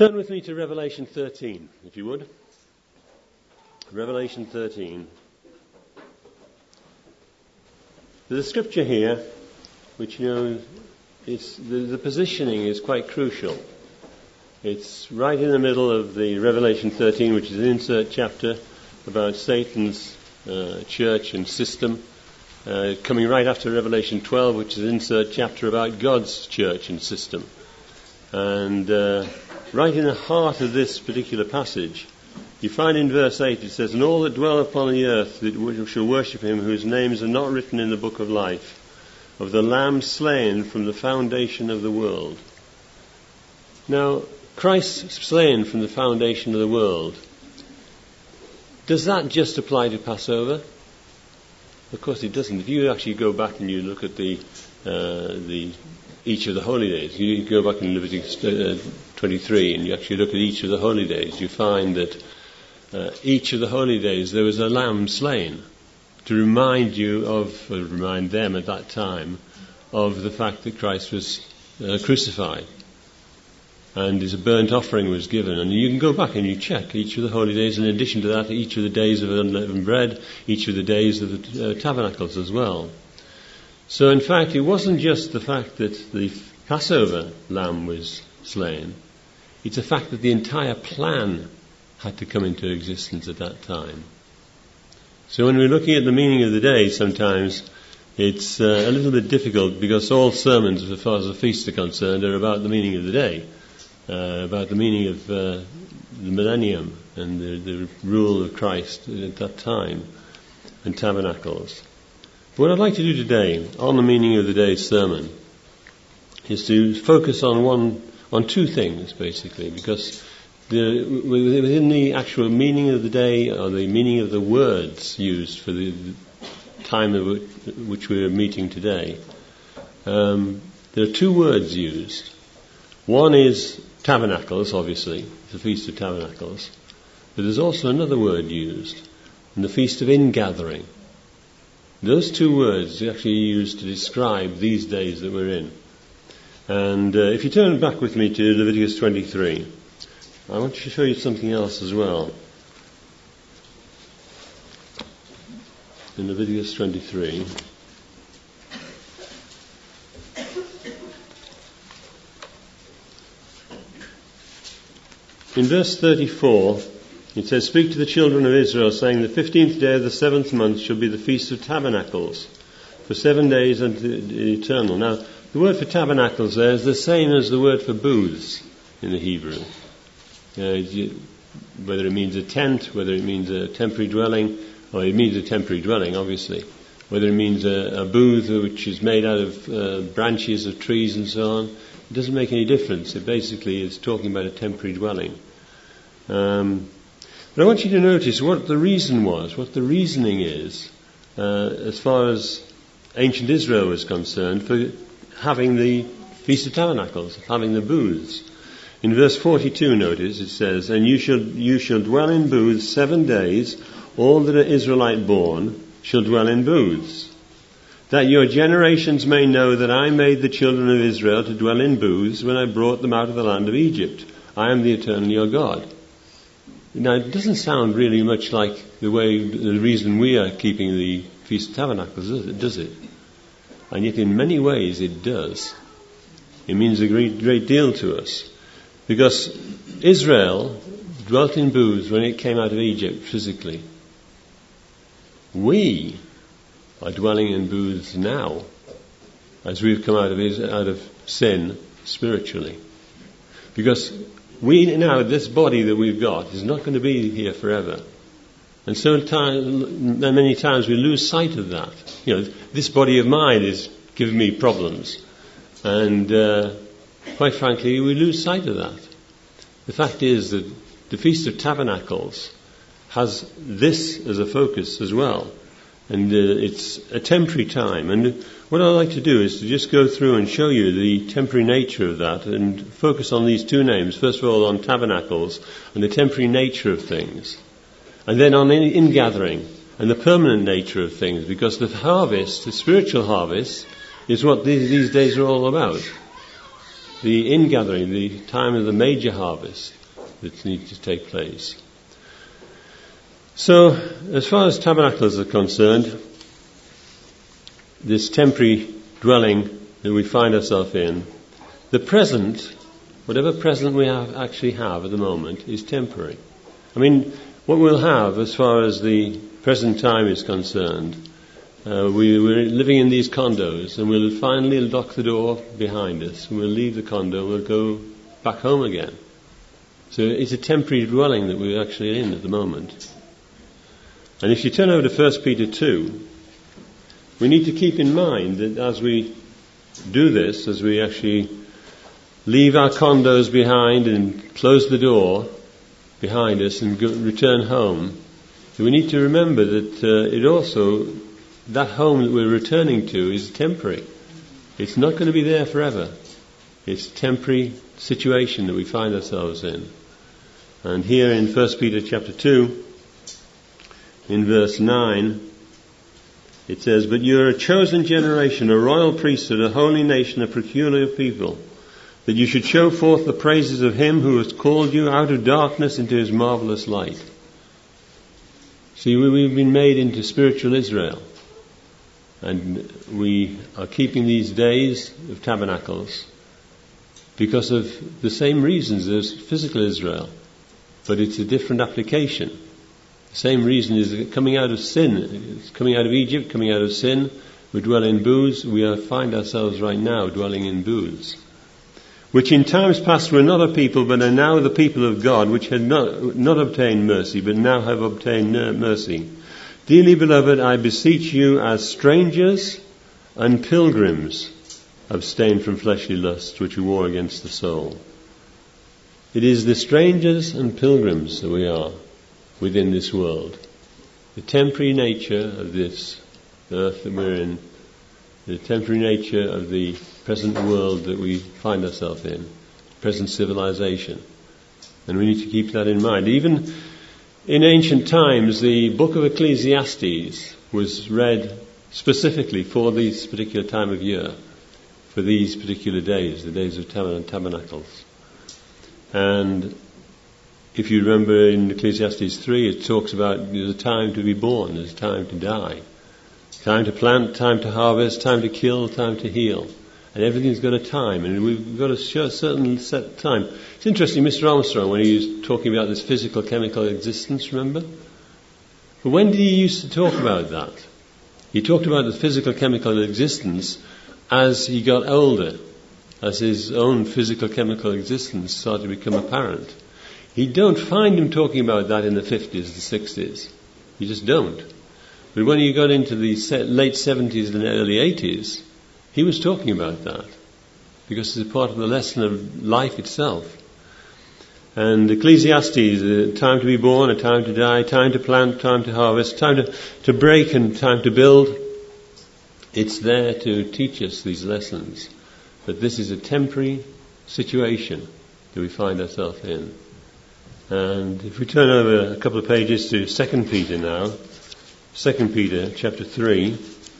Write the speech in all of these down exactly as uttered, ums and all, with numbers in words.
Turn with me to Revelation thirteen, if you would. Revelation thirteen. There's a scripture here which, you know, it's, the, the positioning is quite crucial. It's right in the middle of the Revelation thirteen, which is an insert chapter about Satan's uh, church and system, uh, coming right after Revelation twelve, which is an insert chapter about God's church and system. And uh, right in the heart of this particular passage, you find in verse eight, it says, "And all that dwell upon the earth that shall worship him, whose names are not written in the book of life, of the Lamb slain from the foundation of the world." Now, Christ slain from the foundation of the world, does that just apply to Passover? Of course it doesn't. If you actually go back and you look at the uh, the each of the holy days, you go back in Leviticus uh, twenty-three and you actually look at each of the holy days, you find that uh, each of the holy days there was a lamb slain to remind you of, or remind them at that time, of the fact that Christ was uh, crucified. And his burnt offering was given. And you can go back and you check each of the holy days. In addition to that, each of the days of unleavened bread, each of the days of the uh, tabernacles as well. So in fact, it wasn't just the fact that the Passover lamb was slain. It's a fact that the entire plan had to come into existence at that time. So when we're looking at the meaning of the day, sometimes it's uh, a little bit difficult, because all sermons, as far as the feast are concerned, are about the meaning of the day. Uh, about the meaning of uh, the millennium and the, the rule of Christ at that time, and tabernacles. But what I'd like to do today on the meaning of the day's sermon is to focus on one, on two things basically, because the, within the actual meaning of the day, or the meaning of the words used for the time of which we're meeting today, um, there are two words used. One is tabernacles, obviously, the Feast of Tabernacles, but there's also another word used, in the Feast of Ingathering. Those two words are actually used to describe these days that we're in. And uh, if you turn back with me to Leviticus twenty-three, I want to show you something else as well. In Leviticus twenty-three, in verse thirty-four, it says, "Speak to the children of Israel, saying, the fifteenth day of the seventh month shall be the Feast of Tabernacles, for seven days unto the eternal." Now, the word for tabernacles there is the same as the word for booths in the Hebrew. Uh, whether it means a tent, whether it means a temporary dwelling, or it means a temporary dwelling, obviously. Whether it means a, a booth which is made out of uh, branches of trees and so on, it doesn't make any difference. It basically is talking about a temporary dwelling. Um, but I want you to notice what the reason was, what the reasoning is, uh, as far as ancient Israel was concerned, for having the Feast of Tabernacles, having the booths. In verse forty-two, notice, it says, "And you shall, you shall dwell in booths seven days, all that are Israelite born shall dwell in booths. That your generations may know that I made the children of Israel to dwell in booths when I brought them out of the land of Egypt. I am the eternal your God." Now, it doesn't sound really much like the way, the reason we are keeping the Feast of Tabernacles, does it? Does it? And yet in many ways it does. It means a great, great deal to us. Because Israel dwelt in booths when it came out of Egypt physically. We are dwelling in booths now, as we've come out of out of sin spiritually. Because we now, this body that we've got, is not going to be here forever. And so time, many times we lose sight of that. You know, this body of mine is giving me problems. And uh, quite frankly, we lose sight of that. The fact is that the Feast of Tabernacles has this as a focus as well. And uh, it's a temporary time. And what I'd like to do is to just go through and show you the temporary nature of that, and focus on these two names. First of all, on tabernacles and the temporary nature of things. And then on ingathering and the permanent nature of things. Because the harvest, the spiritual harvest, is what these, these days are all about. the ingathering, the time of the major harvest that needs to take place. So, as far as tabernacles are concerned, this temporary dwelling that we find ourselves in, the present, whatever present we have, actually have at the moment, is temporary. I mean, what we'll have as far as the present time is concerned, uh, we, we're living in these condos, and we'll finally lock the door behind us, and we'll leave the condo, and we'll go back home again. So it's a temporary dwelling that we're actually in at the moment. And if you turn over to First Peter two, we need to keep in mind that as we do this, as we actually leave our condos behind and close the door behind us and go, return home, we need to remember that uh, it also, that home that we're returning to is temporary. It's not going to be there forever. It's a temporary situation that we find ourselves in. And here in First Peter chapter two, in verse nine, it says, "But you are a chosen generation, a royal priesthood, a holy nation, a peculiar people, that you should show forth the praises of him who has called you out of darkness into his marvelous light." See, we've been made into spiritual Israel, and we are keeping these days of tabernacles because of the same reasons as physical Israel, but it's a different application. The same reason is that coming out of sin, it's coming out of Egypt, coming out of sin, we dwell in booths, we are, find ourselves right now dwelling in booths, which in times past were not a people, but are now the people of God, which had not, not obtained mercy, but now have obtained mercy. Dearly beloved, I beseech you as strangers and pilgrims, abstain from fleshly lusts which war against the soul. It is the strangers and pilgrims that we are within this world. The temporary nature of this earth that we're in, the temporary nature of the present world that we find ourselves in, present civilization. And we need to keep that in mind. Even in ancient times, the book of Ecclesiastes was read specifically for this particular time of year, for these particular days, the days of tabernacles. And if you remember in Ecclesiastes three, it talks about there's a time to be born, there's a time to die, time to plant, time to harvest, time to kill, time to heal. And everything's got a time, and we've got a certain set time. It's interesting, Mister Armstrong, when he was talking about this physical, chemical existence, remember? But when did he used to talk about that? He talked about the physical, chemical existence as he got older, as his own physical, chemical existence started to become apparent. You don't find him talking about that in the fifties, the sixties. You just don't. But when you got into the late seventies and early eighties, he was talking about that, because it's a part of the lesson of life itself. And Ecclesiastes, a time to be born, a time to die, time to plant, time to harvest, time to, to break and time to build. It's there to teach us these lessons. But this is a temporary situation that we find ourselves in. And if we turn over a couple of pages to Second Peter now, Second Peter chapter three, it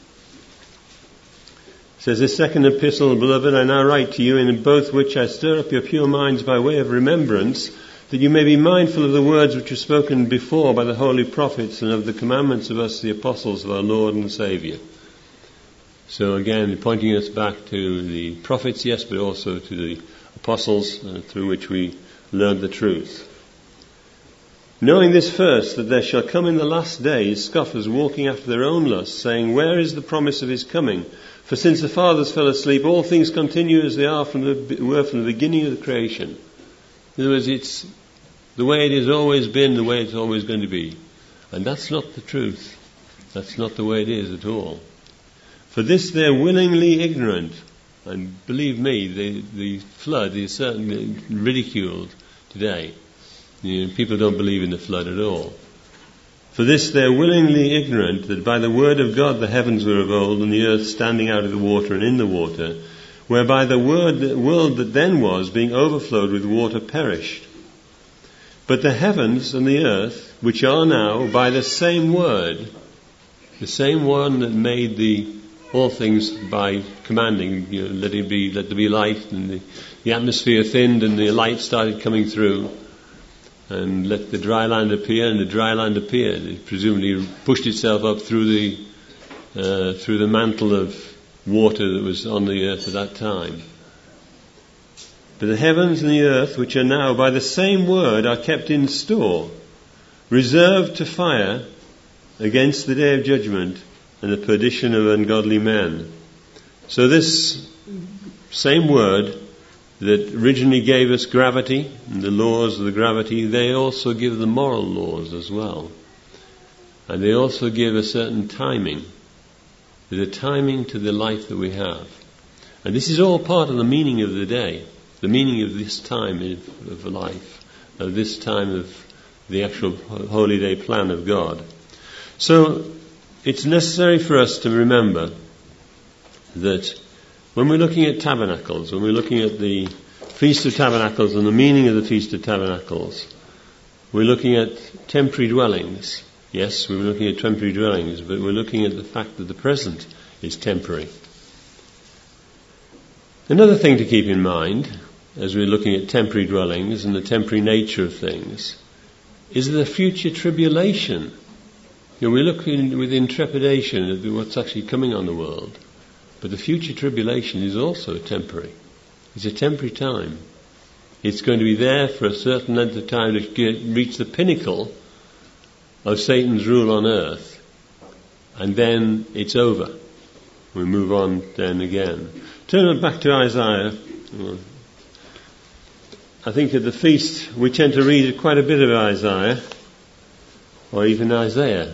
says, "This second epistle, beloved, I now write to you, in both which I stir up your pure minds by way of remembrance, that you may be mindful of the words which were spoken before by the holy prophets, and of the commandments of us, the apostles of our Lord and Saviour." So again, pointing us back to the prophets, yes, but also to the apostles, uh, through which we learned the truth. "Knowing this first, that there shall come in the last days scoffers walking after their own lusts, saying, Where is the promise of his coming? For since the fathers fell asleep, all things continue as they are from the, were from the beginning of the creation." In other words, it's the way it has always been, the way it's always going to be. And that's not the truth. That's not the way it is at all. "For this they're willingly ignorant." And believe me, the, the flood is certainly ridiculed today. You know, people don't believe in the flood at all. "For this they're willingly ignorant, that by the word of God the heavens were of old, and the earth standing out of the water and in the water, whereby the word, the world that then was, being overflowed with water, perished. But the heavens and the earth, which are now, by the same word," the same one that made the all things by commanding, you know, let it be, let there be light, and the, the atmosphere thinned and the light started coming through, and let the dry land appear, and the dry land appeared. It presumably pushed itself up through the uh, through the mantle of water that was on the earth at that time. But the heavens and the earth, which are now by the same word, are kept in store, reserved to fire against the day of judgment and the perdition of ungodly men. So this same word that originally gave us gravity and the laws of the gravity, they also give the moral laws as well. And they also give a certain timing. There's a timing to the life that we have. And this is all part of the meaning of the day, the meaning of this time of life, of this time of the actual holy day plan of God. So it's necessary for us to remember that when we're looking at tabernacles, when we're looking at the Feast of Tabernacles and the meaning of the Feast of Tabernacles, we're looking at temporary dwellings. Yes, we're looking at temporary dwellings, but we're looking at the fact that the present is temporary. Another thing to keep in mind, as we're looking at temporary dwellings and the temporary nature of things, is the future tribulation. You know, we're looking with intrepidation at what's actually coming on the world, but the future tribulation is also temporary. It's a temporary time. It's going to be there for a certain length of time to get, reach the pinnacle of Satan's rule on earth, and then it's over. We move on then again. Turn back to Isaiah. I think at the feast we tend to read quite a bit of Isaiah, or even Isaiah.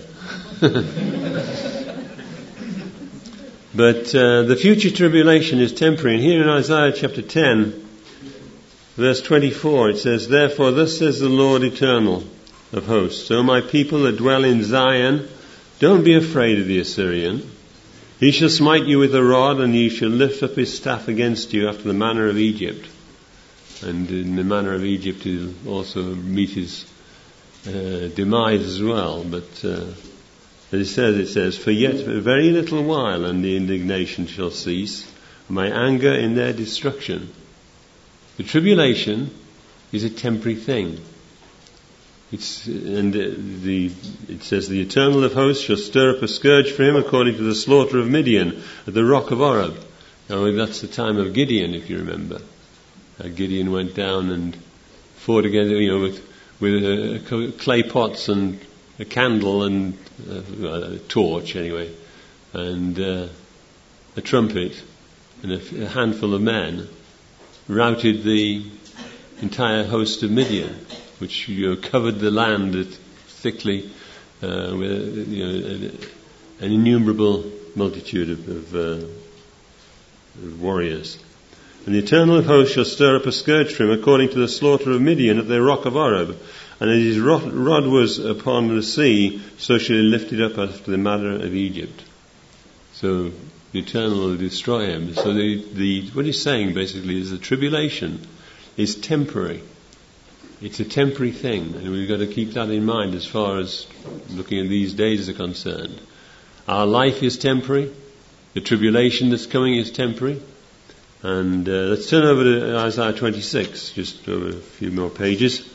But uh, the future tribulation is temporary. And here in Isaiah chapter ten, verse twenty-four, it says, "Therefore thus says the Lord Eternal of hosts, O my people that dwell in Zion, don't be afraid of the Assyrian. He shall smite you with a rod, and he shall lift up his staff against you after the manner of Egypt." And in the manner of Egypt he'll also meet his uh, demise as well. But uh, as it says, it says, "For yet a very little while, and the indignation shall cease, my anger in their destruction." The tribulation is a temporary thing. It's, and the, it says, "The Eternal of hosts shall stir up a scourge for him according to the slaughter of Midian at the rock of Oreb." Now that's the time of Gideon, if you remember. Uh, Gideon went down and fought against, you know, with, with uh, clay pots and a candle and uh, a torch anyway, and uh, a trumpet and a, a handful of men routed the entire host of Midian, which, you know, covered the land thickly uh, with, you know, an innumerable multitude of, of, uh, of warriors. "And the Eternal of hosts shall stir up a scourge for him according to the slaughter of Midian at the rock of Oreb. And as his rod was upon the sea, so shall he lift it up after the manner of Egypt." So the Eternal will destroy him. So the, the what he's saying basically is the tribulation is temporary. It's a temporary thing, and we've got to keep that in mind as far as looking at these days are concerned. Our life is temporary. The tribulation that's coming is temporary. And uh, let's turn over to Isaiah twenty-six, just over a few more pages.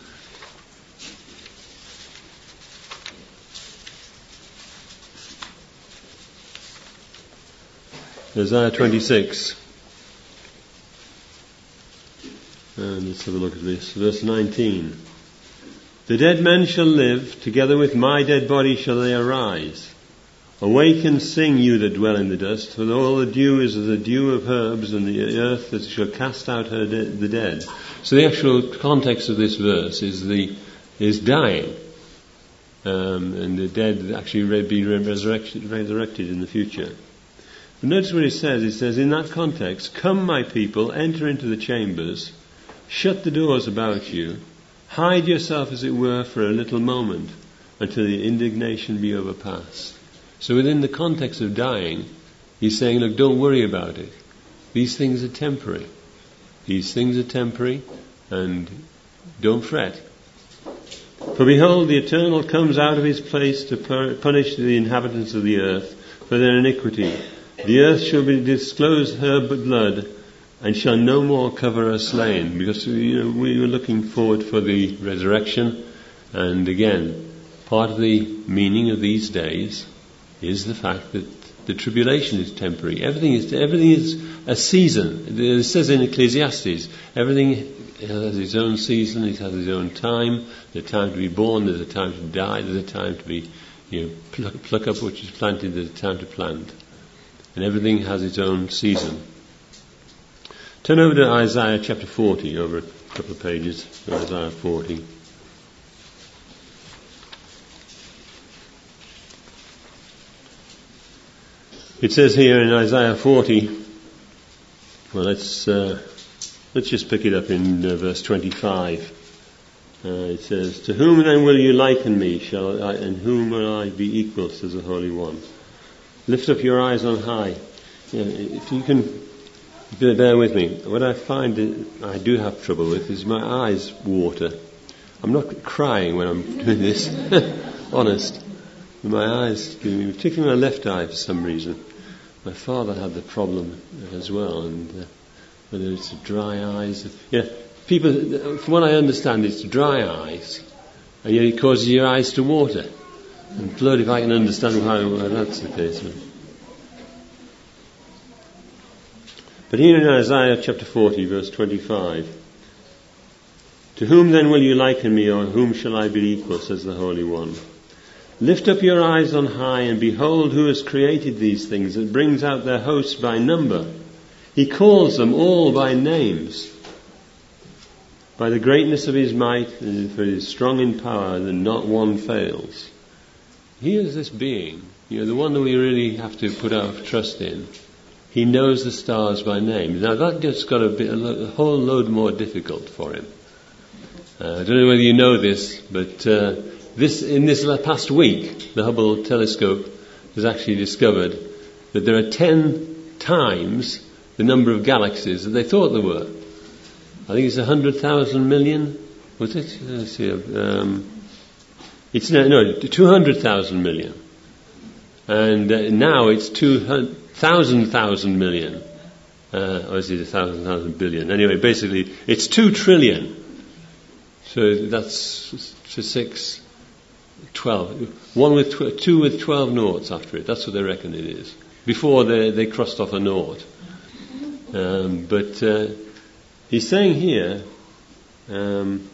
Isaiah twenty-six. And let's have a look at this. Verse nineteen. "The dead men shall live, together with my dead body shall they arise. Awake and sing, you that dwell in the dust, for all the dew is as the dew of herbs, and the earth that shall cast out her de- the dead." So the actual context of this verse is the is dying, um, and the dead actually be resurrected, resurrected in the future. But notice what it says. It says, in that context, "Come, my people, enter into the chambers, shut the doors about you, hide yourself, as it were, for a little moment, until the indignation be overpast." So within the context of dying, he's saying, look, don't worry about it. These things are temporary. These things are temporary, and don't fret. "For behold, the Eternal comes out of his place to punish the inhabitants of the earth for their iniquity, The earth shall be disclosed her blood, and shall no more cover her slain. Because you know, we were looking forward for the resurrection, and again, part of the meaning of these days is the fact that the tribulation is temporary. Everything is everything is a season. It says in Ecclesiastes, everything has its own season. It has its own time. There's a time to be born. There's a time to die. There's a time to be, you know, pluck, pluck up which is planted. There's a time to plant, and everything has its own season. Turn over to Isaiah chapter forty, over a couple of pages. Isaiah forty. It says here in Isaiah forty, well, let's uh, let's just pick it up in uh, verse twenty-five. Uh, it says, "To whom then will you liken me? Shall I, and whom will I be equal? Says the Holy One. Lift up your eyes on high." You know, if you can bear with me, what I find that I do have trouble with is my eyes water. I'm not crying when I'm doing this, honest. My eyes, particularly my left eye, for some reason. My father had the problem as well, and uh, whether it's dry eyes. Yeah, people, from what I understand, it's dry eyes, and yet it causes your eyes to water. And Lord, if I can understand how uh, that's the case. But here in Isaiah chapter forty, verse twenty-five, "To whom then will you liken me, or whom shall I be equal, says the Holy One? Lift up your eyes on high, and behold who has created these things, that brings out their hosts by number. He calls them all by names. By the greatness of his might, for he is strong in power, and not one fails." He is this being, you know, the one that we really have to put our trust in. He knows the stars by name. Now that just got a, bit, a, lo- a whole load more difficult for him. Uh, I don't know whether you know this, but uh, this in this past week, the Hubble telescope has actually discovered that there are ten times the number of galaxies that they thought there were. I think it's a hundred thousand million. Was it? Let's see. Um, it's no, no two hundred thousand million, and uh, now it's two hundred. Thousand thousand million, uh, or is it a thousand thousand billion? Anyway, basically, it's two trillion. So that's to six, twelve. One with tw- two with twelve noughts after it. That's what they reckon it is. Before they they crossed off a nought. Um, but uh, he's saying here, um,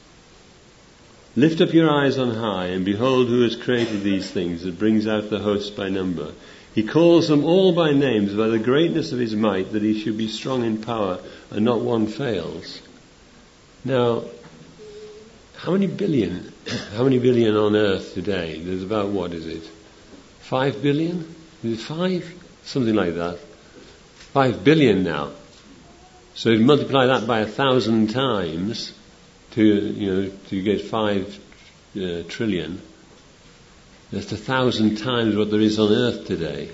"Lift up your eyes on high, and behold who has created these things, that brings out the hosts by number. He calls them all by names, by the greatness of his might, that he should be strong in power, and not one fails." Now, how many billion, how many billion on earth today? There's about, what is it? Five billion? Is it five? Something like that. Five billion now. So you multiply that by a thousand times to, you know, to get five uh, trillion. That's a thousand times what there is on earth today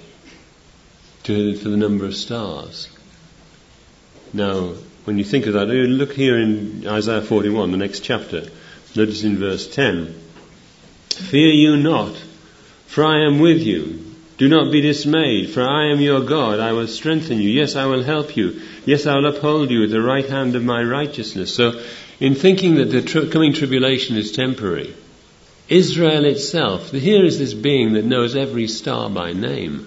to, for the number of stars. Now, when you think of that, look here in Isaiah forty-one, the next chapter. Notice in verse ten. "Fear you not, for I am with you. Do not be dismayed, for I am your God. I will strengthen you. Yes, I will help you. Yes, I will uphold you with the right hand of my righteousness." So, in thinking that the tr- coming tribulation is temporary, Israel itself, here is this being that knows every star by name.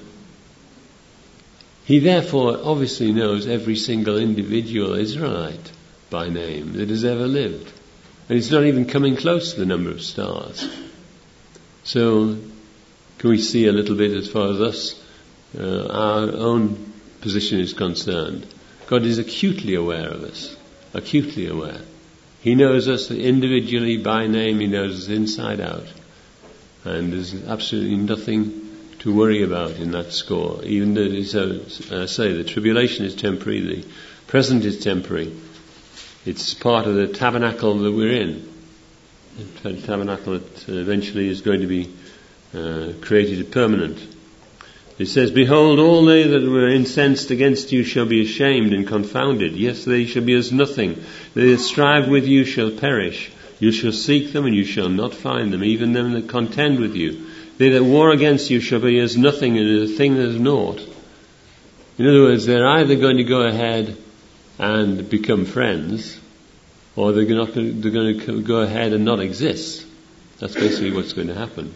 He therefore obviously knows every single individual Israelite by name that has ever lived. And it's not even coming close to the number of stars. So, can we see a little bit as far as us, uh, our own position is concerned? God is acutely aware of us, acutely aware. He knows us individually by name. He knows us inside out. And there's absolutely nothing to worry about in that score. Even though it's, uh, say the tribulation is temporary, the present is temporary. It's part of the tabernacle that we're in. The tabernacle that eventually is going to be uh, created permanent. It says, "Behold, all they that were incensed against you shall be ashamed and confounded. Yes, they shall be as nothing. They that strive with you shall perish. You shall seek them, and you shall not find them, even them that contend with you. They that war against you shall be as nothing, and as a thing that is naught." In other words, they're either going to go ahead and become friends, or they're, not going to, they're going to go ahead and not exist. That's basically what's going to happen.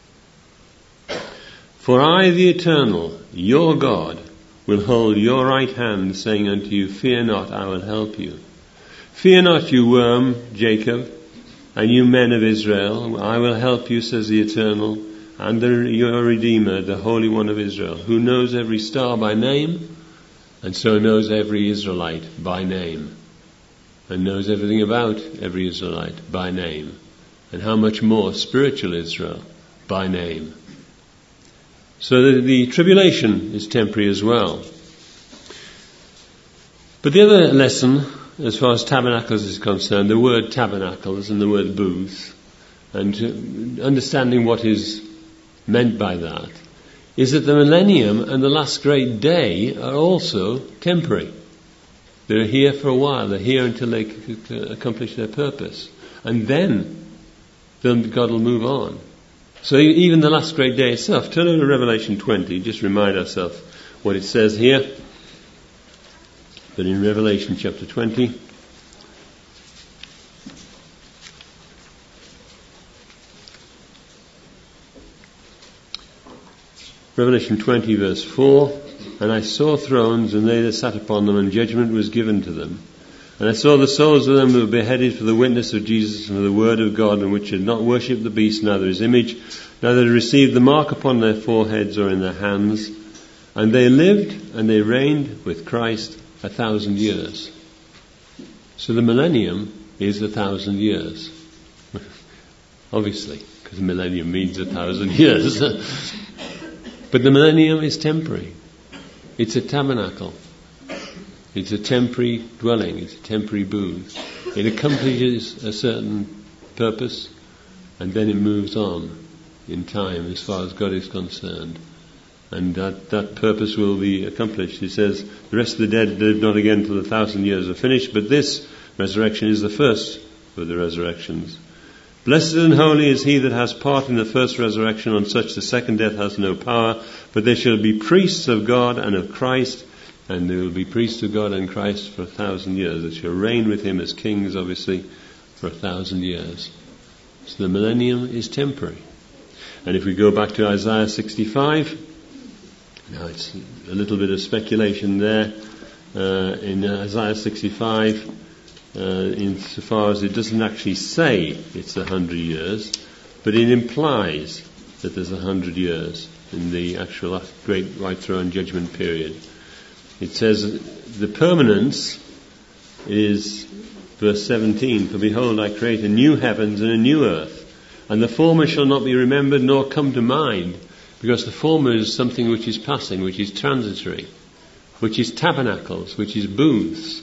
For I, the Eternal, your God, will hold your right hand, saying unto you, fear not, I will help you. Fear not, you worm, Jacob, and you men of Israel, I will help you, says the Eternal, and the, your Redeemer, the Holy One of Israel, who knows every star by name, and so knows every Israelite by name, and knows everything about every Israelite by name, and how much more spiritual Israel by name. So the, the tribulation is temporary as well. But the other lesson, as far as tabernacles is concerned, the word tabernacles and the word booths, and understanding what is meant by that, is that the millennium and the last great day are also temporary. They're here for a while. They're here until they c- c- accomplish their purpose. And then, then God will move on. So even the last great day itself. Turn over to Revelation twenty, just remind ourselves what it says here. But in Revelation chapter twenty, Revelation twenty verse four, and I saw thrones, and they that sat upon them, and judgment was given to them. And I saw the souls of them who were beheaded for the witness of Jesus and for the word of God, and which had not worshipped the beast, neither his image, neither had received the mark upon their foreheads or in their hands. And they lived and they reigned with Christ a thousand years. So the millennium is a thousand years. Obviously, because millennium means a thousand years. But the millennium is temporary. It's a tabernacle. It's a temporary dwelling. It's a temporary booth. It accomplishes a certain purpose, and then it moves on in time as far as God is concerned. And that, that purpose will be accomplished. He says, the rest of the dead live not again till the thousand years are finished, but this resurrection is the first of the resurrections. Blessed and holy is he that has part in the first resurrection. On such the second death has no power, but they shall be priests of God and of Christ, and they will be priests of God and Christ for a thousand years. They shall reign with him as kings, obviously, for a thousand years. So the millennium is temporary. And if we go back to Isaiah sixty-five, now it's a little bit of speculation there. Uh, in Isaiah sixty-five, uh, insofar as it doesn't actually say it's a hundred years, but it implies that there's a hundred years in the actual great white throne judgment period. It says the permanence is verse seventeen, for behold, I create a new heavens and a new earth, and the former shall not be remembered nor come to mind, because the former is something which is passing, which is transitory, which is tabernacles, which is booths.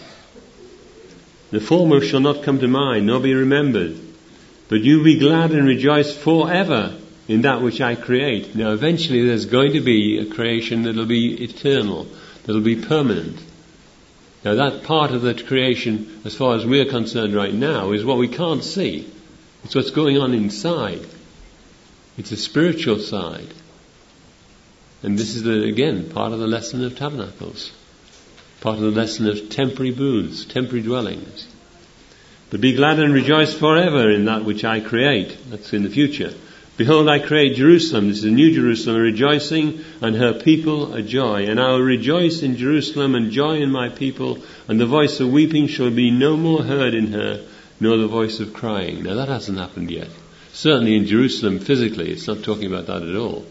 The former shall not come to mind nor be remembered, but you be glad and rejoice forever in that which I create. Now eventually there's going to be a creation that will be eternal, that will be permanent. Now that part of that creation, as far as we're concerned right now, is what we can't see. It's what's going on inside. It's a spiritual side. And this is, the, again, part of the lesson of tabernacles. Part of the lesson of temporary booths, temporary dwellings. But be glad and rejoice forever in that which I create. That's in the future. Behold, I create Jerusalem. This is a new Jerusalem, a rejoicing, and her people a joy. And I will rejoice in Jerusalem and joy in my people, and the voice of weeping shall be no more heard in her, nor the voice of crying. Now that hasn't happened yet. Certainly in Jerusalem physically, it's not talking about that at all.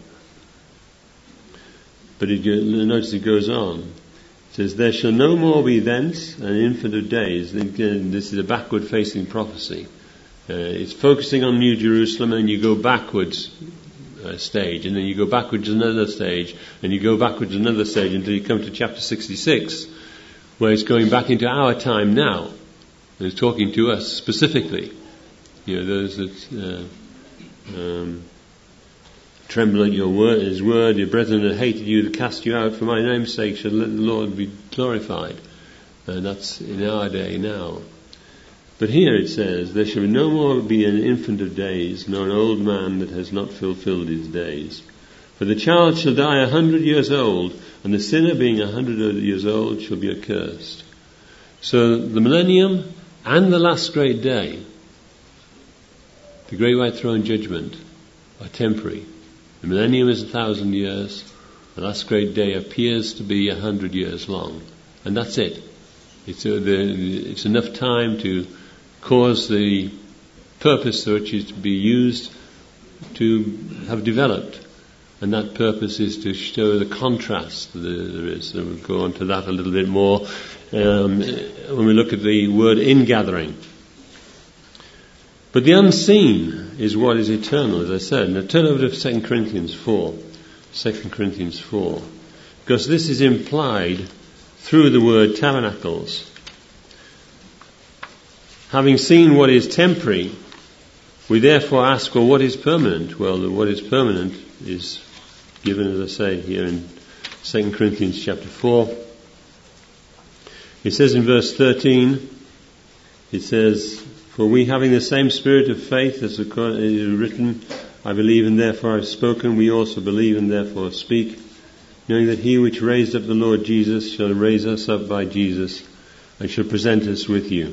But it, notice it goes on. It says, there shall no more be thence an infant of days. Again, this is a backward-facing prophecy. Uh, it's focusing on New Jerusalem, and you go backwards a stage, and then you go backwards another stage, and you go backwards another stage until you come to chapter sixty-six, where it's going back into our time now. And it's talking to us specifically. You know, those that uh, um, tremble at your word, His word, your brethren that hated you, that cast you out for my name's sake, shall let the Lord be glorified. And that's in our day now. But here it says, there shall no more be an infant of days, nor an old man that has not fulfilled his days. For the child shall die a hundred years old, and the sinner being a hundred years old shall be accursed. So the millennium and the last great day, the great white throne judgment, are temporary. The millennium is a thousand years. The last great day appears to be a hundred years long. And that's it. It's, uh, the, it's enough time to cause the purpose which is to be used to have developed. And that purpose is to show the contrast that there is. And we'll go on to that a little bit more um, when we look at the word ingathering. But the unseen is what is eternal, as I said. Now turn over to Second Corinthians four. Second Corinthians four. Because this is implied through the word tabernacles. Having seen what is temporary, we therefore ask, well, what is permanent? Well, what is permanent is given, as I say, here in Second Corinthians chapter four. It says in verse thirteen, it says, for we having the same spirit of faith as is written, I believe and therefore I've spoken, we also believe and therefore speak, knowing that he which raised up the Lord Jesus shall raise us up by Jesus and shall present us with you.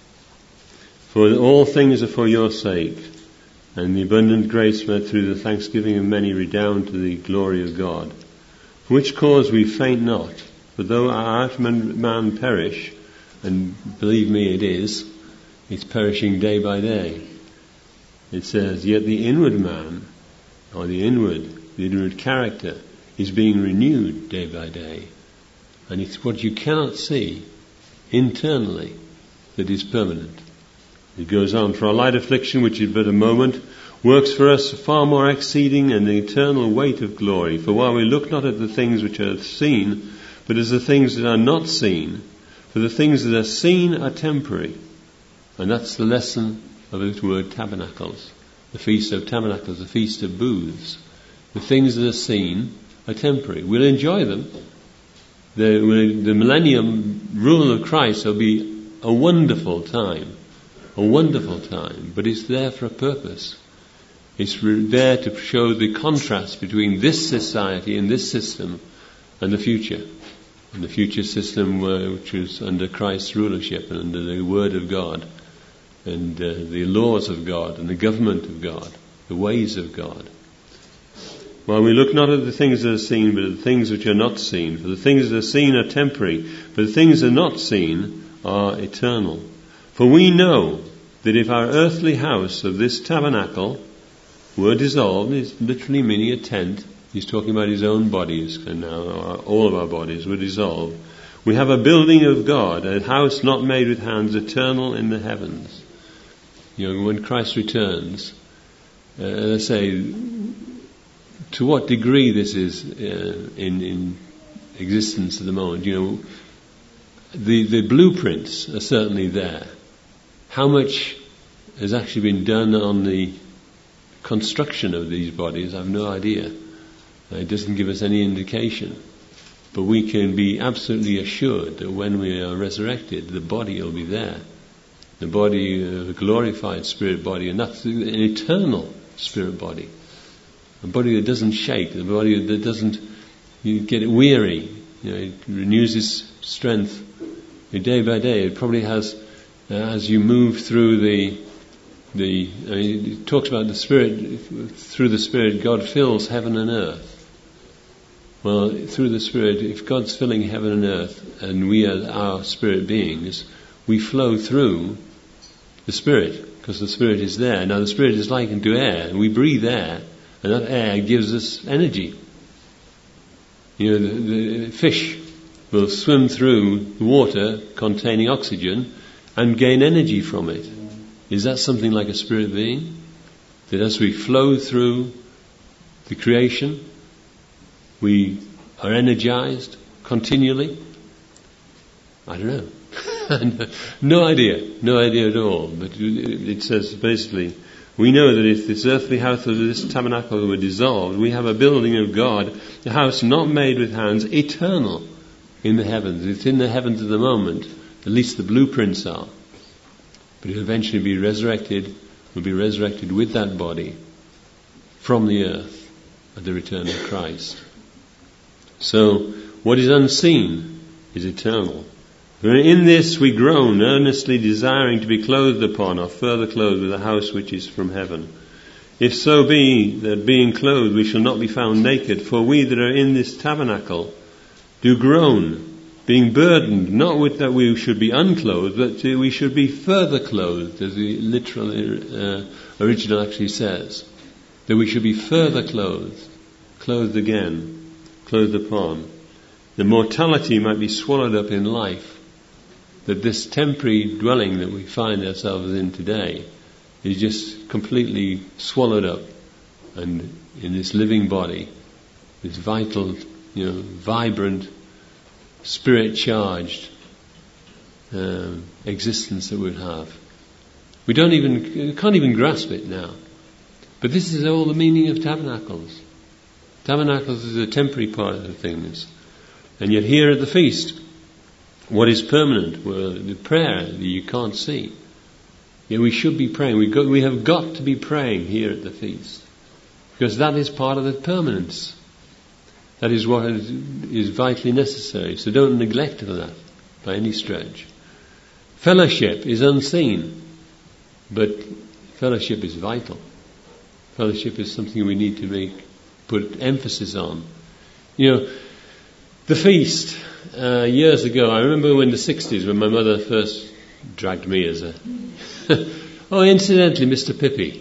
For all things are for your sake, and the abundant grace met through the thanksgiving of many redound to the glory of God. For which cause we faint not, for though our outer man perish, and believe me it is, it's perishing day by day. It says, yet the inward man, or the inward, the inward character, is being renewed day by day. And it's what you cannot see internally that is permanent. It goes on, for our light affliction, which is but a moment, works for us far more exceeding an eternal weight of glory. For while we look not at the things which are seen, but as the things that are not seen, for the things that are seen are temporary. And that's the lesson of this word tabernacles. The Feast of Tabernacles, the Feast of Booths. The things that are seen are temporary. We'll enjoy them. The, the millennium rule of Christ will be a wonderful time. A wonderful time. But it's there for a purpose. It's there to show the contrast between this society and this system and the future. And the future system uh, which was under Christ's rulership and under the Word of God and uh, the laws of God and the government of God, the ways of God. While we look not at the things that are seen, but at the things which are not seen. For the things that are seen are temporary, but the things that are not seen are eternal. For we know that if our earthly house of this tabernacle were dissolved, it's literally meaning a tent. He's talking about his own bodies, and now all of our bodies were dissolved. We have a building of God, a house not made with hands, eternal in the heavens. You know, when Christ returns, uh, as I say, to what degree this is uh, in, in existence at the moment, you know, the, the blueprints are certainly there. How much has actually been done on the construction of these bodies, I have no idea. It doesn't give us any indication. But we can be absolutely assured that when we are resurrected, the body will be there. The body, a glorified spirit body, and that's an eternal spirit body. A body that doesn't shake, a body that doesn't you get weary. You know, it renews its strength day by day. It probably has, uh, as you move through the The, I mean, it talks about the Spirit, through the Spirit God fills heaven and earth. Well, through the Spirit, if God's filling heaven and earth and we are our spirit beings, we flow through the Spirit because the Spirit is there. Now the Spirit is likened to air, and we breathe air, and that air gives us energy. You know, the, the fish will swim through the water containing oxygen and gain energy from it. Is that something like a spirit being? That as we flow through the creation, we are energized continually? I don't know. No idea. No idea at all. But it says basically, we know that if this earthly house of this tabernacle were dissolved, we have a building of God, a house not made with hands, eternal in the heavens. It's in the heavens at the moment. At least the blueprints are. But it will eventually be resurrected, will be resurrected with that body from the earth. at the return of Christ. So, what is unseen is eternal. In this we groan, earnestly desiring to be clothed upon, or further clothed with a house which is from heaven. If so be that being clothed we shall not be found naked, for we that are in this tabernacle do groan, being burdened, not with that we should be unclothed, but we should be further clothed, as the literal uh, original actually says. That we should be further clothed, clothed again, clothed upon. The mortality might be swallowed up in life. That this temporary dwelling that we find ourselves in today is just completely swallowed up, and in this living body, this vital, you know, vibrant, spirit-charged um, existence that we have. We don't even, can't even grasp it now. But this is all the meaning of tabernacles. Tabernacles is a temporary part of the things. And yet here at the feast, what is permanent? Well, the prayer that you can't see. Yet we should be praying. We, got, we have got to be praying here at the feast. Because that is part of the permanence. That is what is, is vitally necessary. So don't neglect that by any stretch. Fellowship is unseen. But fellowship is vital. Fellowship is something we need to make, put emphasis on. You know, the feast, uh, years ago, I remember in the sixties when my mother first dragged me as a... oh, incidentally, Mister Pippi.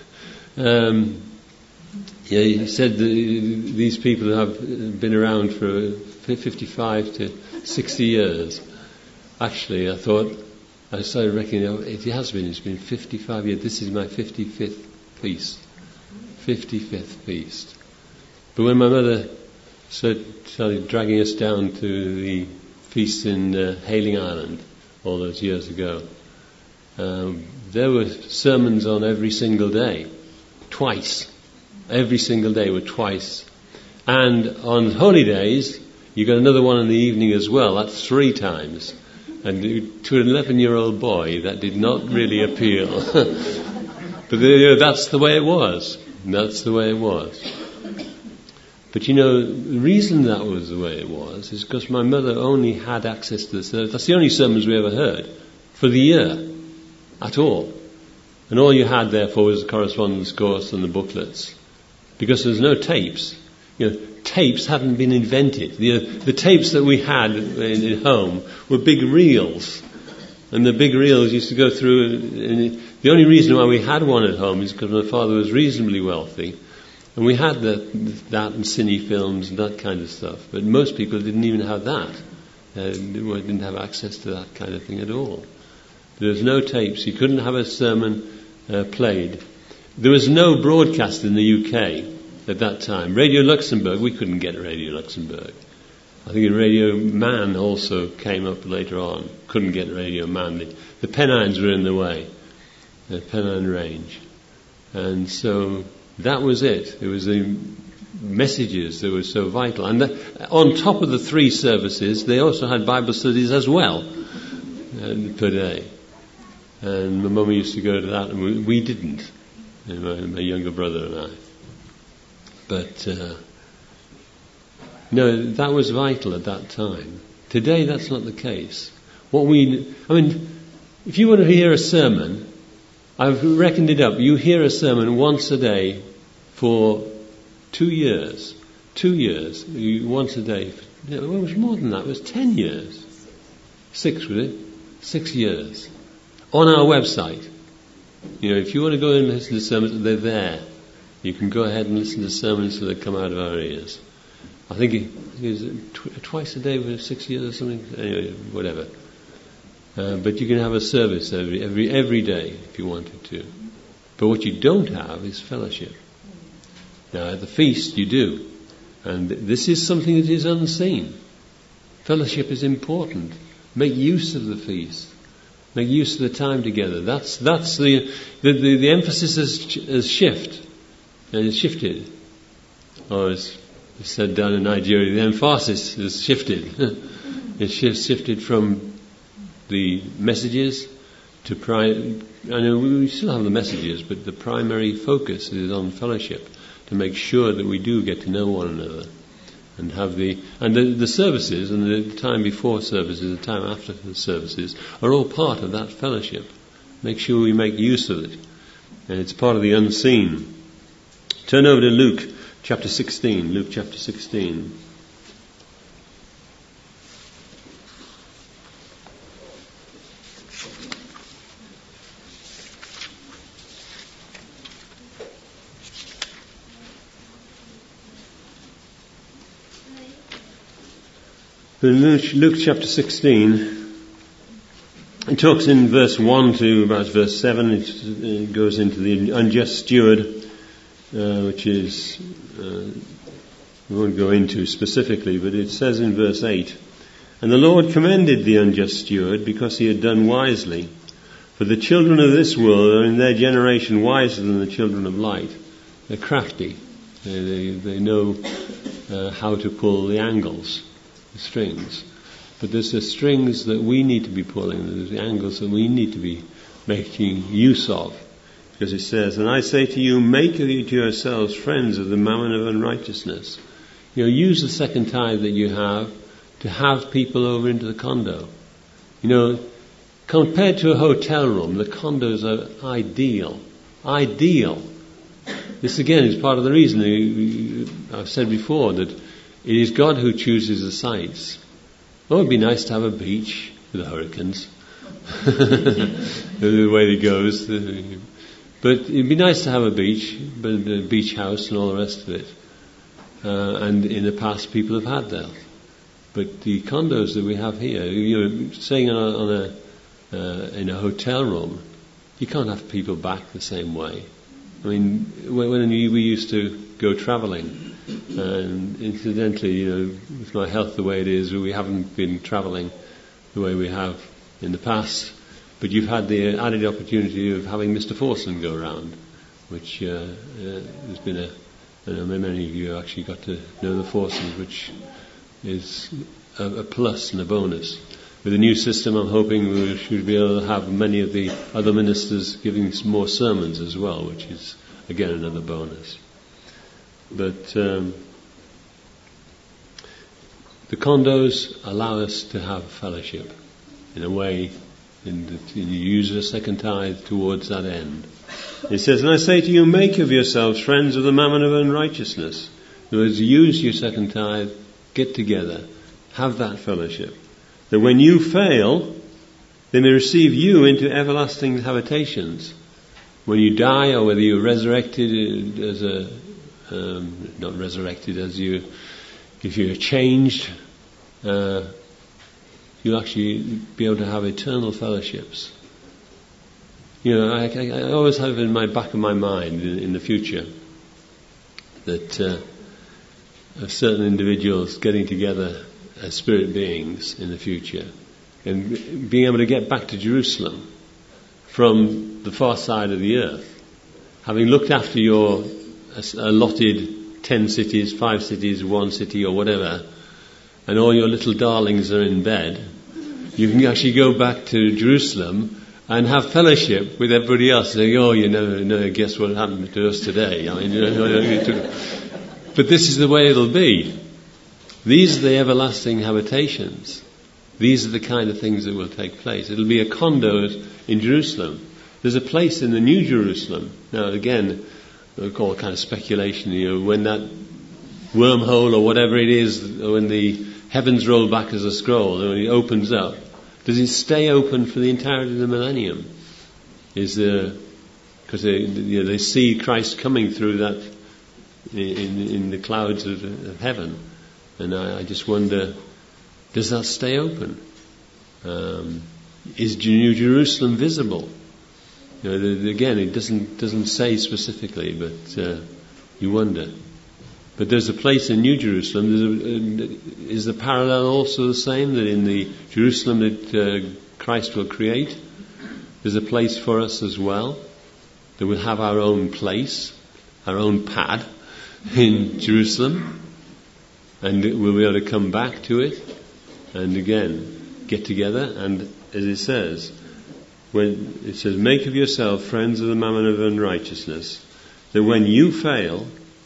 Um, yeah, he said that these people have been around for fifty-five to sixty years. Actually, I thought, I started reckoning out, it has been, it's been fifty-five years. This is my fifty-fifth feast. fifty-fifth feast. But when my mother started dragging us down to the feast in uh, Hayling Island all those years ago, um, there were sermons on every single day, twice. Every single day were twice. And on holy days, you got another one in the evening as well. That's three times. And to an eleven-year-old boy, that did not really appeal. But you know, that's the way it was. That's the way it was. But you know, the reason that was the way it was is because my mother only had access to the service. That's the only sermons we ever heard for the year at all. And all you had therefore was the correspondence course and the booklets. Because there's no tapes. You know, tapes hadn't been invented. The, the tapes that we had in, at home were big reels. And the big reels used to go through, and the only reason why we had one at home is because my father was reasonably wealthy. And we had the, that and cine films and that kind of stuff. But most people didn't even have that. Uh, didn't have access to that kind of thing at all. There was no tapes. You couldn't have a sermon uh, played. There was no broadcast in the U K at that time. Radio Luxembourg, we couldn't get Radio Luxembourg. I think Radio Man also came up later on. Couldn't get Radio Man. The, the Pennines were in the way. The Pennine Range. And so that was it. It was the messages that were so vital. And the, on top of the three services, they also had Bible studies as well uh, per day. And my mum used to go to that, and we, we didn't. And my, my younger brother and I. But uh, no, that was vital at that time. Today, that's not the case. What we, I mean, if you want to hear a sermon, I've reckoned it up. You hear a sermon once a day for two years. Two years, you, once a day. Well, it was more than that. It was ten years. Six, was it? Six years. On our website. You know, if you want to go and listen to sermons, they're there. You can go ahead and listen to sermons that come out of our ears. I think it, it was tw- twice a day for six years or something. Anyway, whatever. Uh, but you can have a service every every every day if you wanted to. But what you don't have is fellowship. Now at the feast you do, and this is something that is unseen. Fellowship is important. Make use of the feast. Make use of the time together. That's that's the the, the, the emphasis has, has shifted. And it's shifted. Or as it's said down in Nigeria, the emphasis has shifted. It's shifted from the messages to pri- I know we still have the messages, but the primary focus is on fellowship. To to make sure that we do get to know one another and have the and the, the services and the time before services, the time after the services are all part of that fellowship. Make sure we make use of it, and it's part of the unseen. Turn over to Luke chapter sixteen. Luke chapter sixteen. In Luke, Luke chapter sixteen, it talks in verse one to about verse seven. It, it goes into the unjust steward, uh, which is, uh, we won't go into specifically, but it says in verse eight, "And the Lord commended the unjust steward because he had done wisely. For the children of this world are in their generation wiser than the children of light." They're crafty. They, they, they know uh, how to pull the angles. The strings, but there's the strings that we need to be pulling, there's the angles that we need to be making use of, because it says, "And I say to you, make of you to yourselves friends of the mammon of unrighteousness." You know, use the second tithe that you have to have people over into the condo. You know, compared to a hotel room, the condos are ideal. Ideal. This again is part of the reason I've said before that it is God who chooses the sites. Oh, it'd be nice to have a beach with the hurricanes. The way it goes. But it'd be nice to have a beach, but a beach house and all the rest of it. Uh, and in the past, people have had that. But the condos that we have here, you're staying on a, on a uh, in a hotel room, you can't have people back the same way. I mean, when, when we used to go travelling, and incidentally, you know, with my health the way it is, we haven't been travelling the way we have in the past. But you've had the added opportunity of having Mister Forson go around, which uh, uh, has been a. I know many of you actually got to know the Forsons, which is a, a plus and a bonus. With the new system, I'm hoping we should be able to have many of the other ministers giving some more sermons as well, which is again another bonus. But um, the condos allow us to have fellowship in a way, in that you use a second tithe towards that end. It says, "And I say to you, make of yourselves friends of the mammon of unrighteousness." In other words, use your second tithe, get together, have that fellowship, that when you fail, they may receive you into everlasting habitations. When you die, or whether you're resurrected as a Um, not resurrected as you, if you're changed, uh, you'll actually be able to have eternal fellowships. You know, I, I, I always have in my back of my mind in, in the future that uh, of certain individuals getting together as spirit beings in the future and being able to get back to Jerusalem from the far side of the earth, having looked after your allotted ten cities, five cities, one city or whatever, and all your little darlings are in bed, you can actually go back to Jerusalem and have fellowship with everybody else, saying, "Oh, you never know, guess what happened to us today." I mean, you know, but this is the way it'll be. These are the everlasting habitations. These are the kind of things that will take place. It'll be a condo in Jerusalem. There's a place in the New Jerusalem. Now, again, we call it kind of speculation, you know, when that wormhole or whatever it is, when the heavens roll back as a scroll, when it opens up, does it stay open for the entirety of the millennium? Is there, because they, you know, they see Christ coming through that in, in the clouds of, of heaven, and I, I just wonder, does that stay open? Um, is New Jerusalem visible? You know, the, the, again, it doesn't doesn't say specifically, but uh, you wonder. But there's a place in New Jerusalem. There's a, uh, is the parallel also the same, that in the Jerusalem that uh, Christ will create, there's a place for us as well, that we'll have our own place, our own pad in Jerusalem, and we'll be able to come back to it, and again get together. And as it says, when it says, "Make of yourself friends of the mammon of unrighteousness," that when you fail,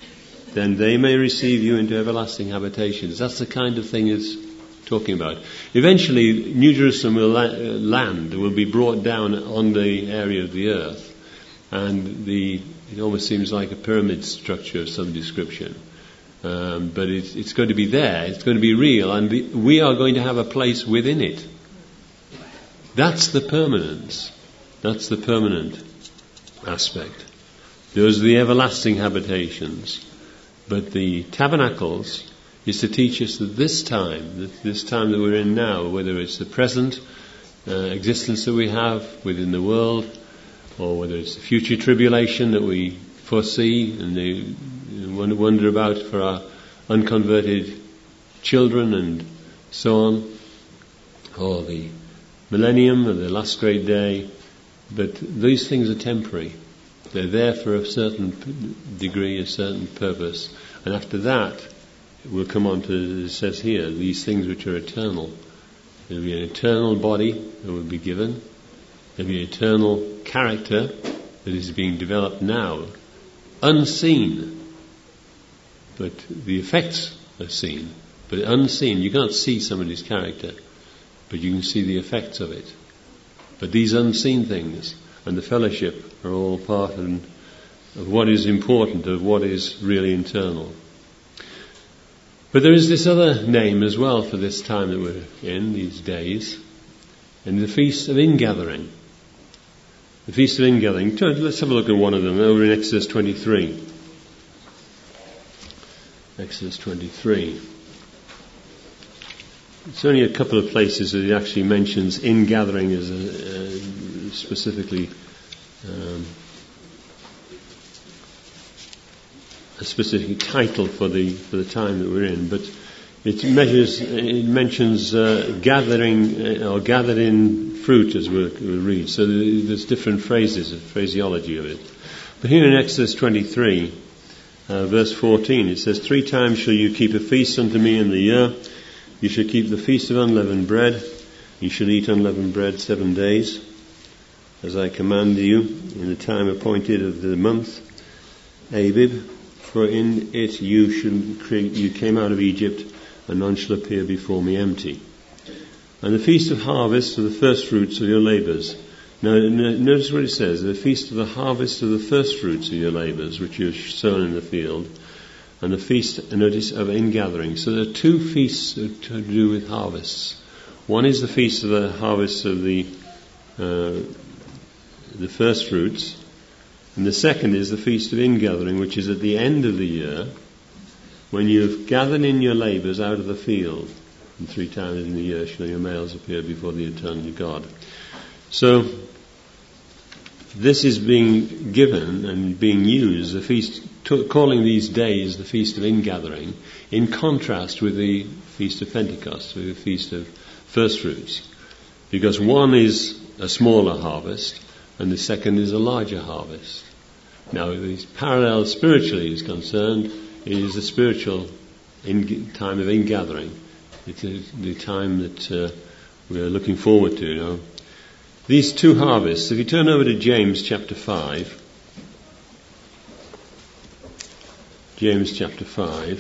then they may receive you into everlasting habitations. That's the kind of thing it's talking about. Eventually, New Jerusalem will la- land, will be brought down on the area of the earth, and the it almost seems like a pyramid structure of some description. Um, but it's, it's going to be there, it's going to be real, and the, we are going to have a place within it. That's the permanence. That's the permanent aspect. Those are the everlasting habitations. But the tabernacles is to teach us that this time, this time that we're in now, whether it's the present uh, existence that we have within the world, or whether it's the future tribulation that we foresee and they wonder about for our unconverted children and so on, or the millennium or the last great day, but these things are temporary. They're there for a certain degree, a certain purpose, and after that we'll come on to, it says here, these things which are eternal. There'll be an eternal body that will be given. There'll be an eternal character that is being developed now, unseen, but the effects are seen. But unseen, you can't see somebody's character, but you can see the effects of it. But these unseen things and the fellowship are all part of, of what is important, of what is really internal. But there is this other name as well for this time that we're in, these days, and the Feast of Ingathering. The Feast of Ingathering. Let's have a look at one of them over in Exodus twenty-three. Exodus twenty-three. It's only a couple of places that it actually mentions ingathering as a, uh, specifically um, a specific title for the for the time that we're in, but it measures it mentions uh, gathering uh, or gathered in fruit, as we'll, we'll read. So there's different phrases, a phraseology of it. But here in Exodus twenty-three, uh, verse fourteen, it says, "Three times shall you keep a feast unto me in the year. You shall keep the feast of unleavened bread. You shall eat unleavened bread seven days, as I command you, in the time appointed of the month Abib. For in it you should you came out of Egypt, and none shall appear before me empty. And the feast of harvest of the first fruits of your labours." Now notice what it says, the feast of the harvest of the first fruits of your labours, which you have sown in the field, and the feast, notice, of ingathering. So there are two feasts to do with harvests. One is the feast of the harvest of the uh, the first fruits, and the second is the feast of ingathering, which is at the end of the year, when you have gathered in your labours out of the field. And three times in the year shall your males appear before the eternal God. So this is being given and being used, the feast, t- calling these days the Feast of Ingathering, in contrast with the Feast of Pentecost, with the Feast of First Fruits. Because one is a smaller harvest, and the second is a larger harvest. Now, the parallel spiritually is concerned, it is the spiritual in- time of ingathering. It is the time that uh, we are looking forward to, you know. These two harvests, if you turn over to James chapter five, James chapter five,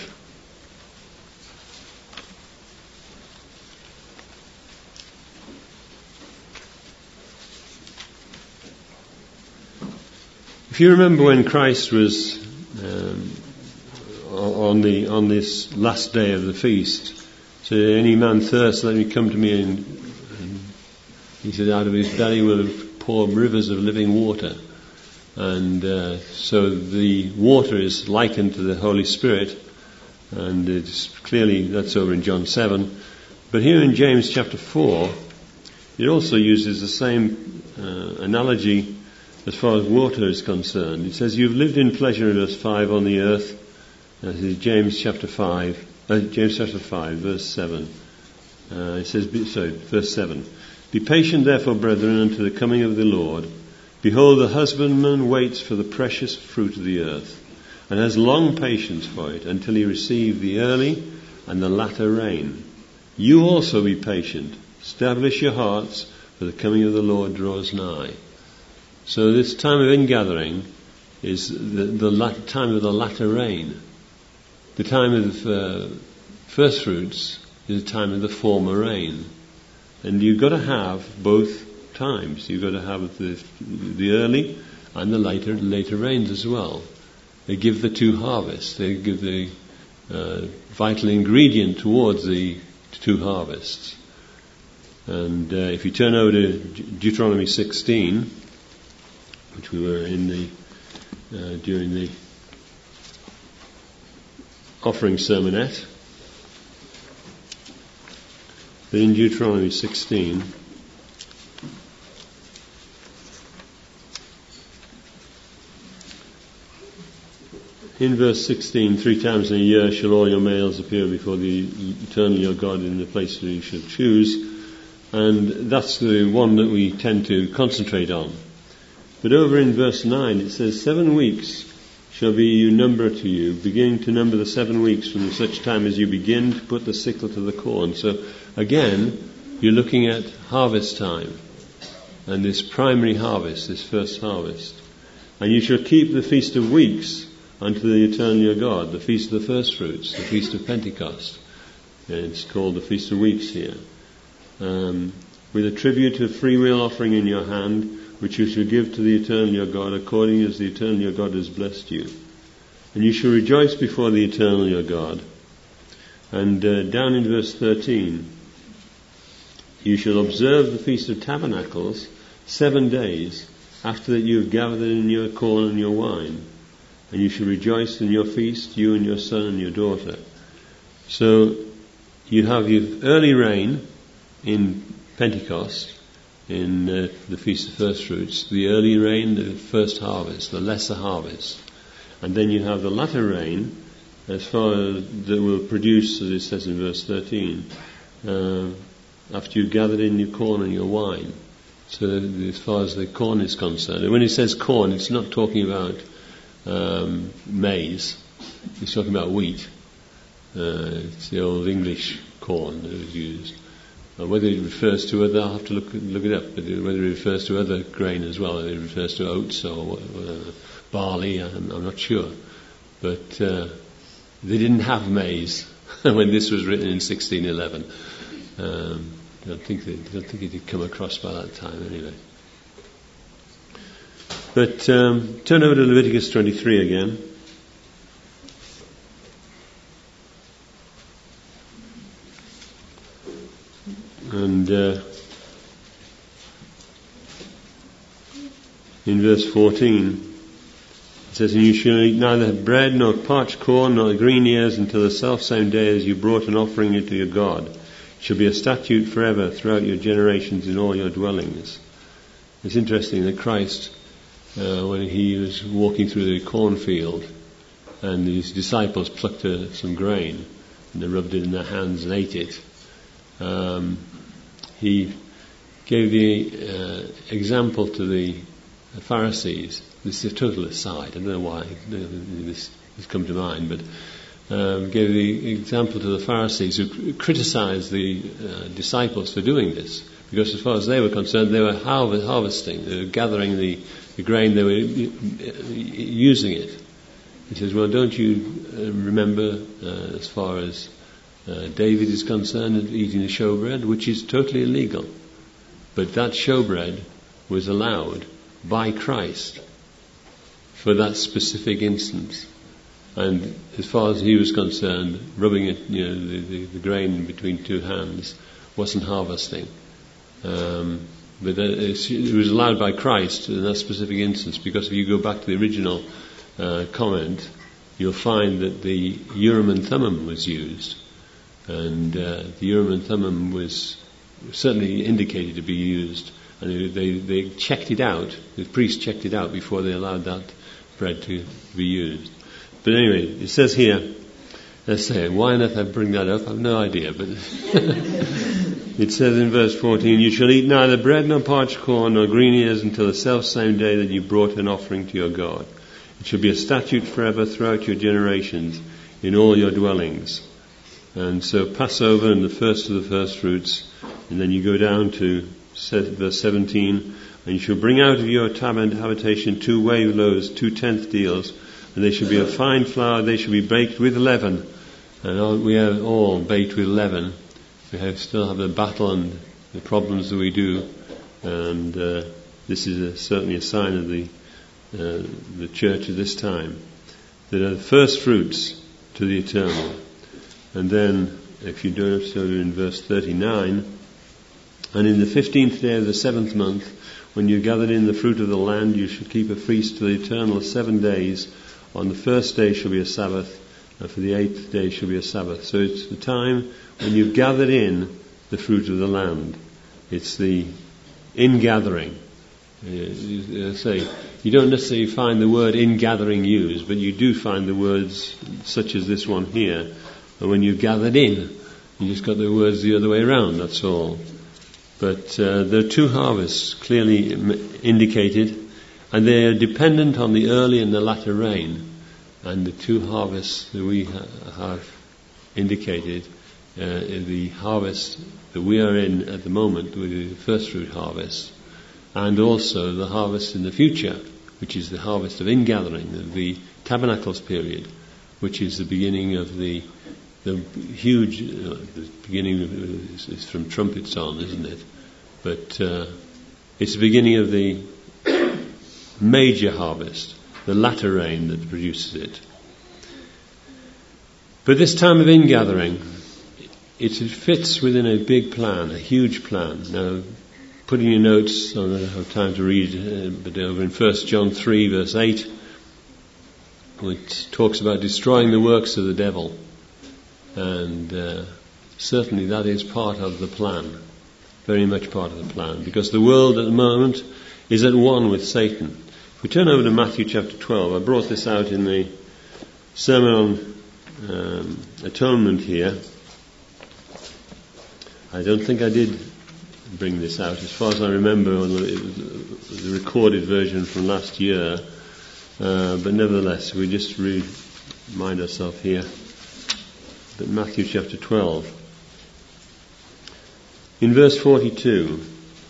if you remember when Christ was um, on the on this last day of the feast, said, "Any man thirst, let him come to me," and, and he said, "Out of his belly will pour rivers of living water." And uh, so the water is likened to the Holy Spirit, and it's clearly, that's over in John seven. But here in James chapter four, it also uses the same uh, analogy as far as water is concerned. It says, "You've lived in pleasure," in verse five, "on the earth." This is James chapter five, uh, James chapter five, verse seven. Uh, it says, sorry, verse seven. "Be patient, therefore, brethren, unto the coming of the Lord. Behold, the husbandman waits for the precious fruit of the earth, and has long patience for it, until he receive the early and the latter rain. You also be patient. Establish your hearts, for the coming of the Lord draws nigh." So this time of ingathering is the, the lat- time of the latter rain. the time of uh, first fruits is the time of the former rain. And you've got to have both times. You've got to have the, the early and the later, later rains as well. They give the two harvests. They give the uh, vital ingredient towards the two harvests. And uh, if you turn over to Deuteronomy sixteen, which we were in the uh, during the offering sermonette, but in Deuteronomy sixteen, in verse sixteen, three times in a year shall all your males appear before the Eternal your God in the place that you shall choose. And that's the one that we tend to concentrate on. But over in verse nine it says, seven weeks shall be you number to you, beginning to number the seven weeks from such time as you begin to put the sickle to the corn. So again, you're looking at harvest time, and this primary harvest, this first harvest. And you shall keep the feast of weeks unto the Eternal your God, the feast of the first fruits, the feast of Pentecost. And it's called the Feast of Weeks here. Um, with a tribute of freewill offering in your hand, which you shall give to the Eternal your God, according as the Eternal your God has blessed you. And you shall rejoice before the Eternal your God. And uh, down in verse thirteen, you shall observe the Feast of Tabernacles seven days after that you have gathered in your corn and your wine. And you shall rejoice in your feast, you and your son and your daughter. So you have your early rain in Pentecost, in uh, the Feast of First Fruits, the early rain, the first harvest, the lesser harvest. And then you have the latter rain, as far as that will produce, as it says in verse thirteen, uh, after you've gathered in your corn and your wine. So as far as the corn is concerned, and when it says corn, it's not talking about um, maize, it's talking about wheat. Uh, it's the old English corn that was used. Uh, whether it refers to other, I'll have to look look it up, but whether it refers to other grain as well, whether it refers to oats or uh, barley, I'm, I'm not sure. But uh, they didn't have maize when this was written in sixteen eleven. Um, I don't think they, I don't think it had come across by that time anyway. But um, turn over to Leviticus twenty-three again. And uh, in verse fourteen, it says, and you shall eat neither bread nor parched corn nor green ears until the selfsame day as you brought an offering into your God. It shall be a statute forever throughout your generations in all your dwellings. It's interesting that Christ, uh, when he was walking through the cornfield, and his disciples plucked uh, some grain, and they rubbed it in their hands and ate it, um, he gave the uh, example to the Pharisees. This is a total aside, I don't know why this has come to mind, but um, gave the example to the Pharisees who criticized the uh, disciples for doing this, because as far as they were concerned, they were harvest, harvesting, they were gathering the, the grain, they were using it. He says, well, don't you uh, remember uh, as far as Uh, David is concerned, eating the showbread, which is totally illegal. But that showbread was allowed by Christ for that specific instance. And as far as he was concerned, rubbing it, you know, the, the, the grain between two hands wasn't harvesting. Um, but it was allowed by Christ in that specific instance, because if you go back to the original uh, comment, you'll find that the Urim and Thummim was used. And uh, the Urim and Thummim was certainly indicated to be used, and they, they checked it out. The priest checked it out before they allowed that bread to be used. But anyway, it says here, let's say, why on earth I bring that up? I have no idea, but it says in verse fourteen, you shall eat neither bread nor parched corn nor green ears until the selfsame day that you brought an offering to your God. It shall be a statute forever throughout your generations in all your dwellings. And so Passover and the first of the first fruits, and then you go down to verse seventeen, and you shall bring out of your habitation two wave loaves, two tenth deals, and they should be of fine flour, they should be baked with leaven. And all, we are all baked with leaven. We have, still have the battle and the problems that we do, and uh, this is a, certainly a sign of the uh, the church at this time. That are the first fruits to the eternal. And then, if you do so in verse thirty-nine, and in the fifteenth day of the seventh month, when you gathered in the fruit of the land, you shall keep a feast to the eternal seven days. On the first day shall be a Sabbath, and for the eighth day shall be a Sabbath. So it's the time when you've gathered in the fruit of the land. It's the ingathering. Uh, you, uh, say, you don't necessarily find the word ingathering used, but you do find the words such as this one here. And when you've gathered in, you just got the words the other way around, that's all. But uh, there are two harvests clearly indicated, and they are dependent on the early and the latter rain. And the two harvests that we ha- have indicated, uh, the harvest that we are in at the moment, with the first fruit harvest, and also the harvest in the future, which is the harvest of ingathering, of the tabernacles period, which is the beginning of the the huge, uh, the beginning of, is, is from trumpets on, isn't it? But uh, it's the beginning of the major harvest, the latter rain that produces it. But this time of ingathering, it fits within a big plan, a huge plan. Now, put in your notes, I don't have time to read, uh, but over in First John three verse eight, which talks about destroying the works of the devil. And uh, certainly that is part of the plan, very much part of the plan, because the world at the moment is at one with Satan. If we turn over to Matthew chapter twelve, I brought this out in the sermon on um, atonement here. I don't think I did bring this out, as far as I remember, on the, the recorded version from last year. Uh, but nevertheless, we just remind ourselves here. But Matthew chapter twelve, in verse forty-two,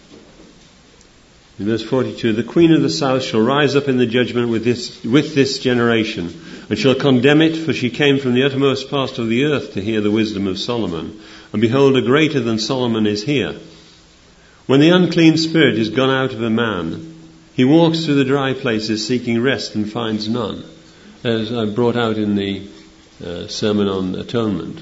in verse forty-two, the queen of the south shall rise up in the judgment with this with this generation, and shall condemn it, for she came from the uttermost part of the earth to hear the wisdom of Solomon, and behold, a greater than Solomon is here. When the unclean spirit is gone out of a man, he walks through the dry places seeking rest and finds none. As I brought out in the Uh, sermon on atonement,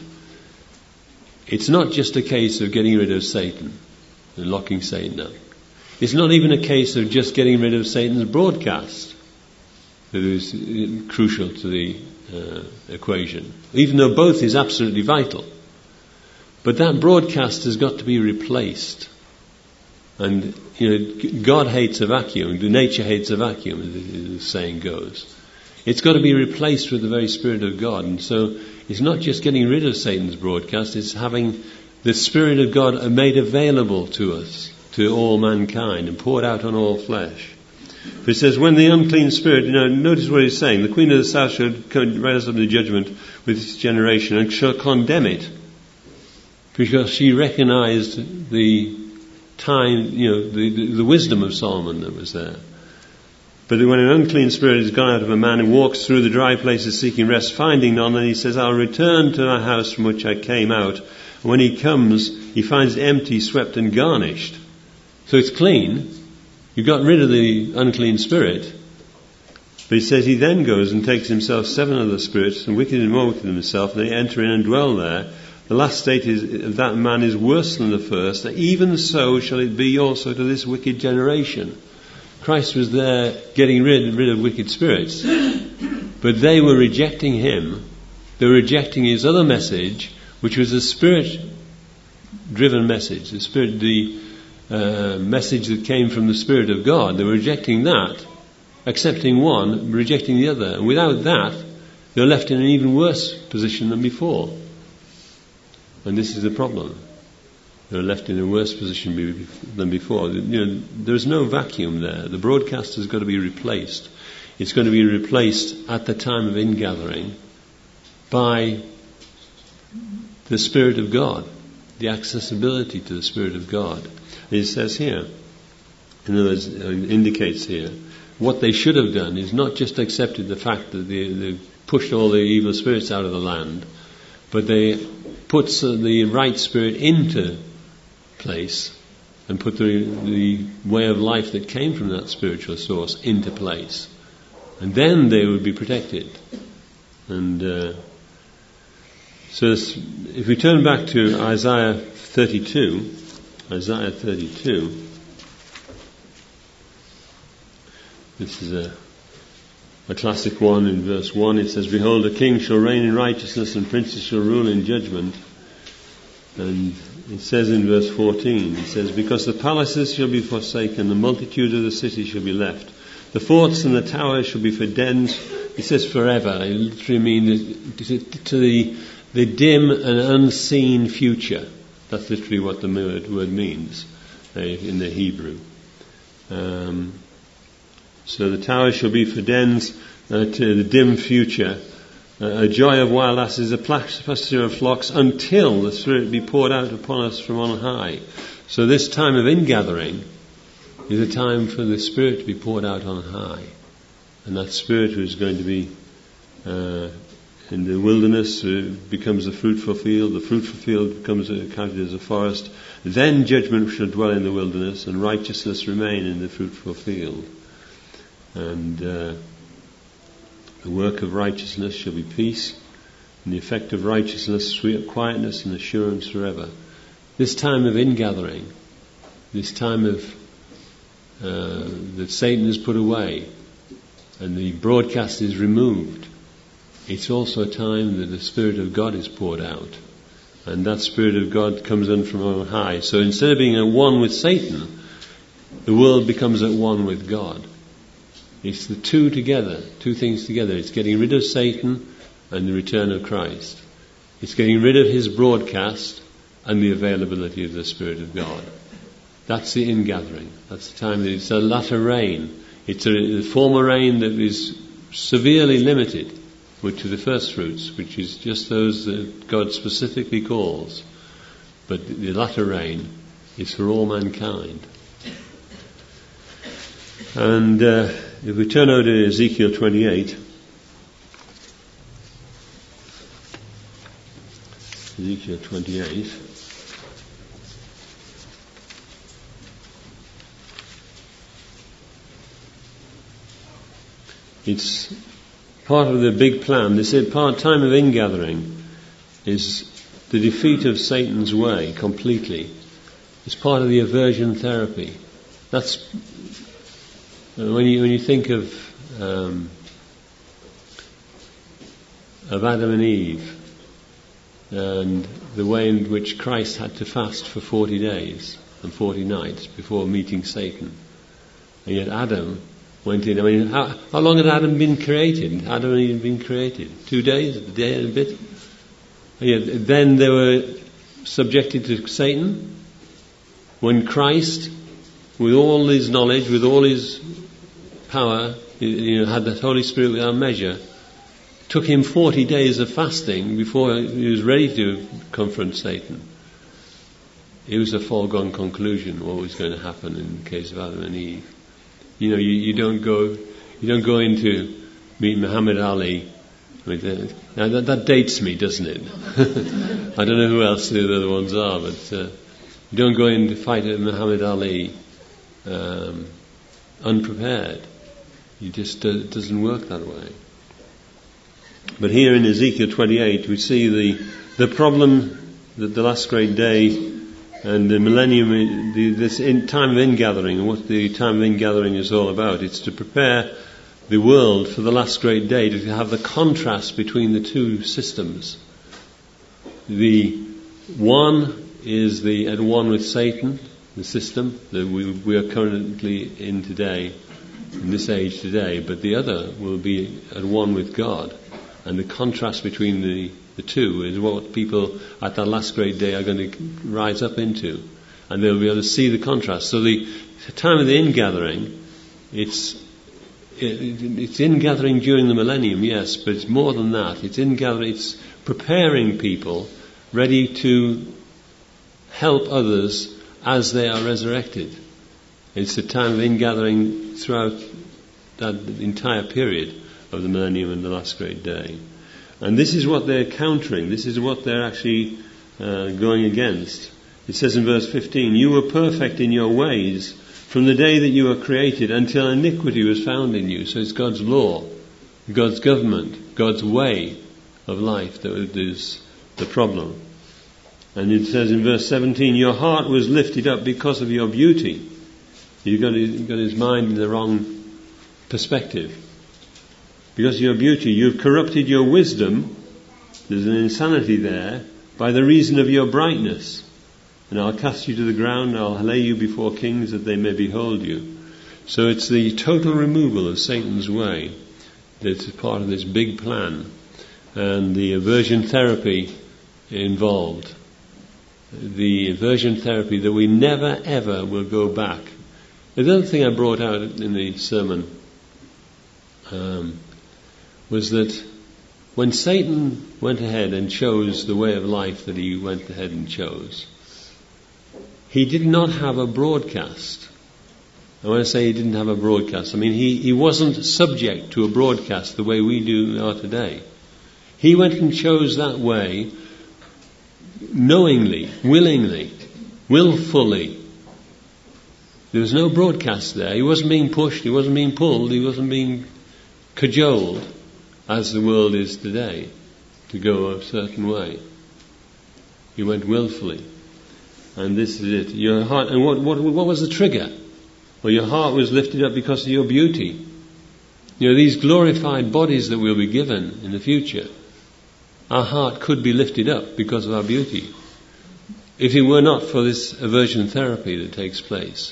it's not just a case of getting rid of Satan and locking Satan up. It's not even a case of just getting rid of Satan's broadcast that is crucial to the uh, equation, even though both is absolutely vital. But that broadcast has got to be replaced. And you know, God hates a vacuum, nature hates a vacuum, as the saying goes. It's got to be replaced with the very Spirit of God. And so it's not just getting rid of Satan's broadcast, it's having the Spirit of God made available to us, to all mankind, and poured out on all flesh. But it says, when the unclean spirit, you know, notice what he's saying, the queen of the south shall rise up in the judgment with this generation and shall condemn it, because she recognized the time, you know, the, the, the wisdom of Solomon that was there. But when an unclean spirit is gone out of a man and walks through the dry places seeking rest, finding none, then he says, I'll return to my house from which I came out. And when he comes, he finds it empty, swept and garnished. So it's clean. You've got rid of the unclean spirit. But he says he then goes and takes himself seven other spirits, and wicked and more wicked than himself, and they enter in and dwell there. The last state is, of that man is worse than the first. Even so shall it be also to this wicked generation. Christ was there getting rid, rid of wicked spirits, but they were rejecting him. They were rejecting his other message, which was a spirit-driven message, the spirit, the uh, message that came from the Spirit of God. They were rejecting that, accepting one, rejecting the other, and without that, they were left in an even worse position than before. And this is the problem. They were left in a worse position than before. You know, there's no vacuum there. The broadcast has got to be replaced. It's going to be replaced at the time of ingathering by the Spirit of God, the accessibility to the Spirit of God. And it says here, in other words, it indicates here, what they should have done is not just accepted the fact that they, they pushed all the evil spirits out of the land, but they put the right spirit into place and put the, the way of life that came from that spiritual source into place. And then they would be protected. And uh, so this, if we turn back to Isaiah thirty-two, Isaiah thirty-two, this is a, a classic one. In verse one it says, "Behold, a king shall reign in righteousness, and princes shall rule in judgment." And it says in verse fourteen, it says, "Because the palaces shall be forsaken, the multitude of the cities shall be left. The forts and the towers shall be for dens." It says forever. It literally means to the, the dim and unseen future. That's literally what the word, word means uh, in the Hebrew. Um, so the towers shall be for dens uh, to the dim future. Uh, a joy of wild asses, a pasture of flocks, until the Spirit be poured out upon us from on high. So this time of ingathering is a time for the Spirit to be poured out on high. And that Spirit who is going to be uh, in the wilderness uh, becomes a fruitful field. The fruitful field becomes uh, counted as a forest. Then judgment shall dwell in the wilderness, and righteousness remain in the fruitful field. And uh, the work of righteousness shall be peace, and the effect of righteousness, sweet quietness and assurance forever. This time of ingathering, this time of uh, that Satan is put away, and the broadcast is removed, it's also a time that the Spirit of God is poured out. And that Spirit of God comes in from on high. So instead of being at one with Satan, the world becomes at one with God. It's the two together, two things together. It's getting rid of Satan and the return of Christ. It's getting rid of his broadcast and the availability of the Spirit of God. That's the ingathering. That's the time that it's a latter rain. It's a, a former rain that is severely limited, which are the first fruits, which is just those that God specifically calls. But the latter rain is for all mankind. And uh, if we turn over to Ezekiel twenty-eight, Ezekiel twenty-eight, it's part of the big plan. This part time of ingathering is the defeat of Satan's way completely. It's part of the aversion therapy. That's when you when you think of um, of Adam and Eve and the way in which Christ had to fast for forty days and forty nights before meeting Satan, and yet Adam went in. I mean, how, how long had Adam been created? Adam and Eve been created? Two days, a day and a bit. And yet, then they were subjected to Satan. When Christ, with all his knowledge, with all his power, you know, had that Holy Spirit without measure, took him forty days of fasting before he was ready to confront Satan. It was a foregone conclusion what was going to happen in the case of Adam and Eve. You know, you, you don't go, you don't go in to meet Muhammad Ali. I mean, uh, now that, that dates me, doesn't it? I don't know who else the other ones are, but uh, you don't go in to fight Muhammad Ali um, unprepared. You just uh, it doesn't work that way. But here in Ezekiel twenty-eight, we see the the problem that the last great day and the millennium, the, this in, time of ingathering, and what the time of ingathering is all about. It's to prepare the world for the last great day, to have the contrast between the two systems. The one is the at one with Satan, the system that we, we are currently in today, in this age today, but the other will be at one with God. And the contrast between the The two is what people at that last great day are going to rise up into, and they'll be able to see the contrast. So the time of the ingathering, it's it, it's ingathering during the millennium, yes, but it's more than that. It's ingathering, it's preparing people ready to help others as they are resurrected. It's a time of ingathering throughout that entire period of the millennium and the last great day. And this is what they're countering. This is what they're actually uh, going against. It says in verse fifteen, "You were perfect in your ways from the day that you were created until iniquity was found in you." So it's God's law, God's government, God's way of life that is the problem. And it says in verse seventeen, "Your heart was lifted up because of your beauty." You've got, you've got his mind in the wrong perspective. Because of your beauty, you've corrupted your wisdom. There's an insanity there by the reason of your brightness. "And I'll cast you to the ground, I'll lay you before kings that they may behold you." So it's the total removal of Satan's way that's part of this big plan, and the aversion therapy involved. The aversion therapy that we never ever will go back. The other thing I brought out in the sermon um, was that when Satan went ahead and chose the way of life that he went ahead and chose, he did not have a broadcast. And when I say he didn't have a broadcast, I mean he, he wasn't subject to a broadcast the way we do are today. He went and chose that way knowingly, willingly, willfully. There was no broadcast there. He wasn't being pushed, he wasn't being pulled, he wasn't being cajoled, as the world is today, to go a certain way. He went willfully. And this is it. Your heart, and what, what, what was the trigger? Well, your heart was lifted up because of your beauty. You know, these glorified bodies that we'll be given in the future, our heart could be lifted up because of our beauty, if it were not for this aversion therapy that takes place.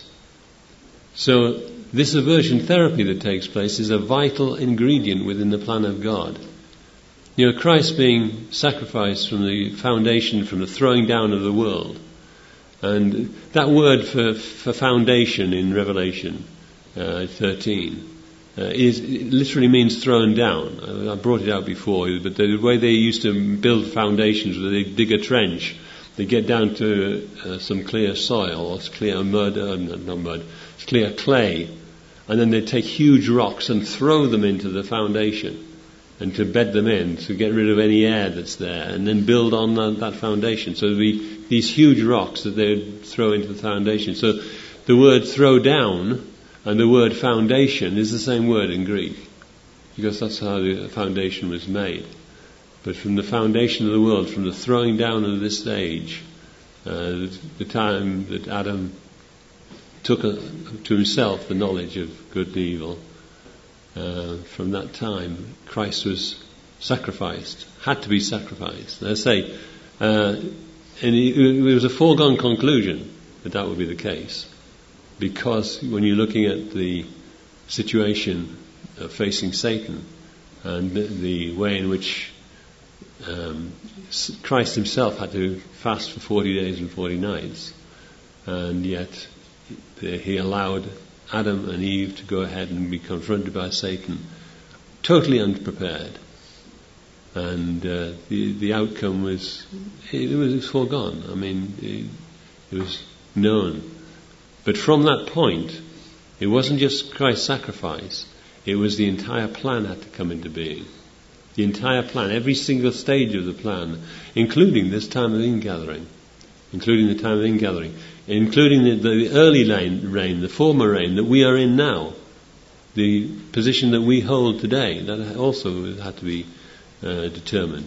So this aversion therapy that takes place is a vital ingredient within the plan of God. You know, Christ being sacrificed from the foundation, from the throwing down of the world. And that word for, for foundation in Revelation uh, thirteen uh, is it literally means thrown down. I, I brought it out before, but the way they used to build foundations, where they dig a trench, they get down to uh, some clear soil, or clear mud, uh, not mud, clear clay, and then they take huge rocks and throw them into the foundation, and to bed them in, to get rid of any air that's there, and then build on that, that foundation. So there'd be these huge rocks that they would throw into the foundation. So the word throw down and the word foundation is the same word in Greek, because that's how the foundation was made. But from the foundation of the world, from the throwing down of this age, uh, the time that Adam took a, to himself the knowledge of good and evil, uh, from that time Christ was sacrificed, had to be sacrificed. And I say, uh, and it was a foregone conclusion that that would be the case, because when you're looking at the situation of facing Satan and the way in which um, Christ himself had to fast for forty days and forty nights, and yet he allowed Adam and Eve to go ahead and be confronted by Satan, totally unprepared. And uh, the the outcome was it, it was foregone. I mean, it, it was known. But from that point, it wasn't just Christ's sacrifice; it was the entire plan had to come into being. The entire plan, every single stage of the plan, including this time of ingathering, including the time of ingathering, including the, the early reign, the former reign that we are in now, the position that we hold today, that also had to be uh, determined.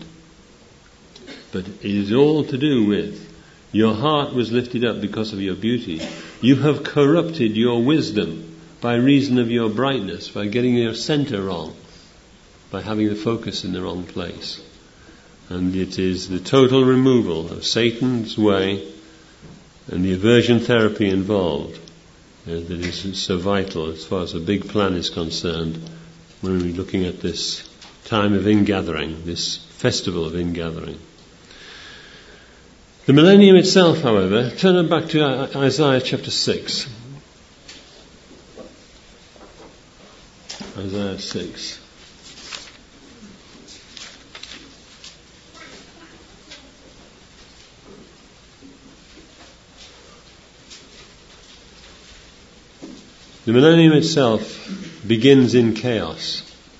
But it is all to do with your heart was lifted up because of your beauty. You have corrupted your wisdom by reason of your brightness, by getting your center wrong, by having the focus in the wrong place. And it is the total removal of Satan's way and the aversion therapy involved uh, that is so vital as far as the big plan is concerned when we're looking at this time of ingathering, this festival of ingathering. The millennium itself, however, turn back to Isaiah chapter six. Isaiah six. The millennium itself begins in chaos.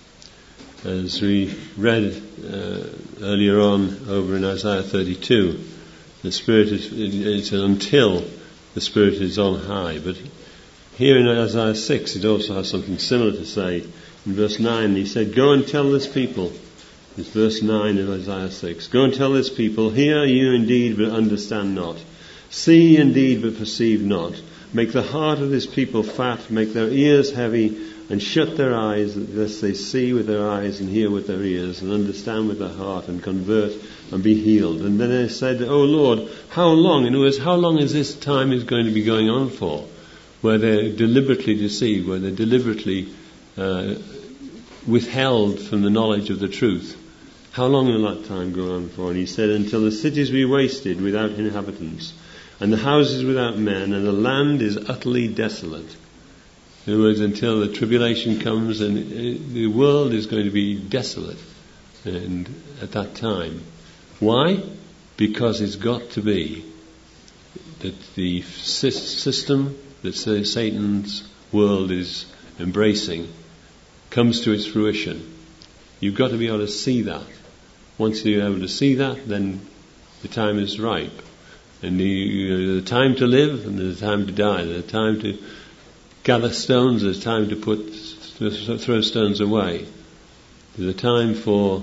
As we read uh, earlier on over in Isaiah thirty-two, the Spirit is, it's until the Spirit is on high. But here in Isaiah six, it also has something similar to say. In verse nine, he said, "Go and tell this people," it's verse nine of Isaiah six, "Go and tell this people, hear you indeed, but understand not. See indeed, but perceive not. Make the heart of this people fat, make their ears heavy, and shut their eyes, lest they see with their eyes and hear with their ears, and understand with their heart, and convert and be healed." And then they said, "Oh Lord, how long?" In other words, how long is this time is going to be going on for? Where they're deliberately deceived, where they're deliberately uh, withheld from the knowledge of the truth. How long will that time go on for? And he said, "Until the cities be wasted without inhabitants, and the houses without men, and the land is utterly desolate." In other words, until the tribulation comes, and the world is going to be desolate and at that time. Why? Because it's got to be that the system that Satan's world is embracing comes to its fruition. You've got to be able to see that. Once you're able to see that, then the time is ripe. And the, the time to live, and there's a time to die. There's a time to gather stones, there's time to put to throw stones away. There's a time for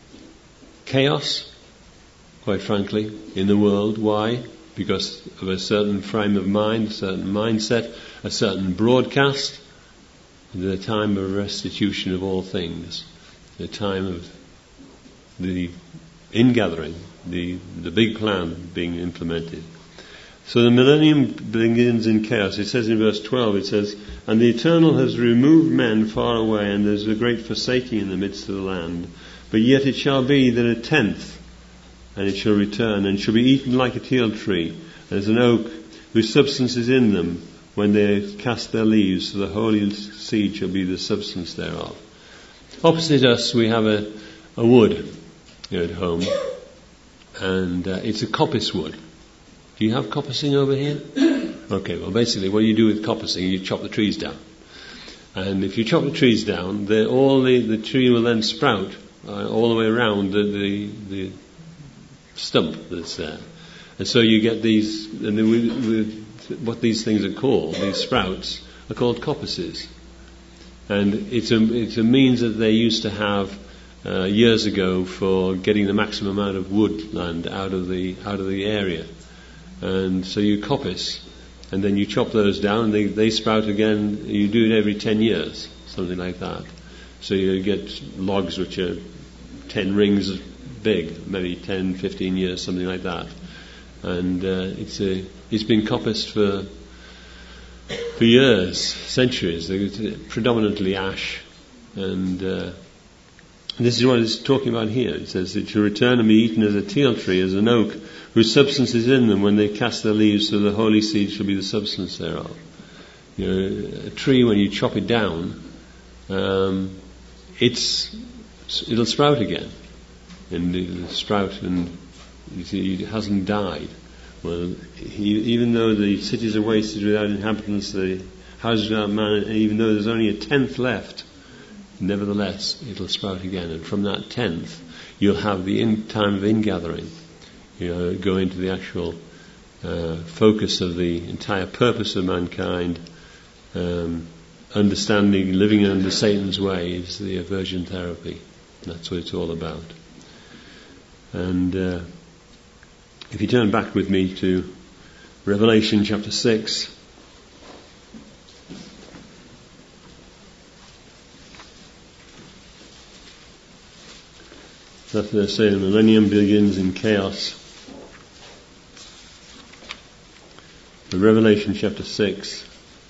chaos, quite frankly, in the world. Why? Because of a certain frame of mind, a certain mindset, a certain broadcast. The time of restitution of all things, the time of the ingathering, the the big plan being implemented. So the millennium begins in chaos. It says in verse twelve, it says, "And the Eternal has removed men far away, and there's a great forsaking in the midst of the land. But yet it shall be that a tenth, and it shall return, and shall be eaten like a teal tree, and as an oak whose substance is in them, when they cast their leaves, so the holy seed shall be the substance thereof." Opposite us we have a, a wood here at home, and uh, it's a coppice wood. Do you have coppicing over here? Okay, well basically what you do with coppicing, you chop the trees down. And if you chop the trees down, all the, the tree will then sprout uh, all the way around the, the, the stump that's there. And so you get these, and then we, we, what these things are called, these sprouts, are called coppices. And it's a, it's a means that they used to have uh, years ago for getting the maximum amount of woodland out of the out of the area. And so you coppice, and then you chop those down, and they, they sprout again. You do it every ten years, something like that. So you get logs which are ten rings big, maybe ten, fifteen years, something like that. And uh, it's a, it's been coppiced for for years, centuries. It's predominantly ash, and uh, this is what it's talking about here. It says, "It shall return and be eaten as a teal tree, as an oak, whose substance is in them when they cast their leaves, so the holy seed shall be the substance thereof." You know, a tree, when you chop it down, um, it's it'll sprout again, and it'll sprout, and you see, it hasn't died. Well, he, even though the cities are wasted without inhabitants, the houses without man, and even though there's only a tenth left, nevertheless it'll sprout again. And from that tenth, you'll have the in, time of ingathering. You know, go into the actual uh, focus of the entire purpose of mankind, um, understanding, living under Satan's ways, the aversion therapy. That's what it's all about. And uh, if you turn back with me to Revelation chapter six, that's what they say, the millennium begins in chaos. The Revelation chapter six.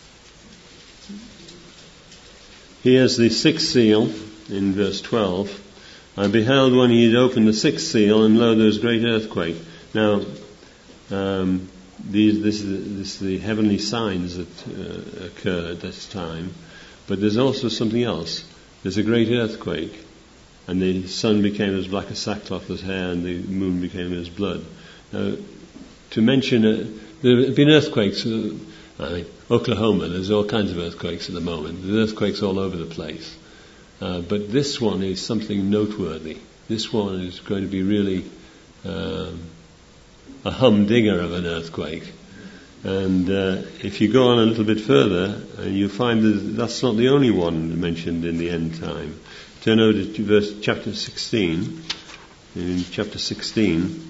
Here's the sixth seal in verse twelve. "I beheld when he had opened the sixth seal, and lo, there was a great earthquake." Now, um, these, this, is, this is the heavenly signs that uh, occur at this time, but there's also something else. There's a great earthquake, and the sun became as black as sackcloth as hair, and the moon became as blood. Now, to mention, uh, there have been earthquakes. Uh, I mean, Oklahoma, there's all kinds of earthquakes at the moment. There's earthquakes all over the place. Uh, but this one is something noteworthy. This one is going to be really um, a humdinger of an earthquake. And uh, if you go on a little bit further, uh, you find that that's not the only one mentioned in the end time. Turn over to verse chapter sixteen. In chapter sixteen,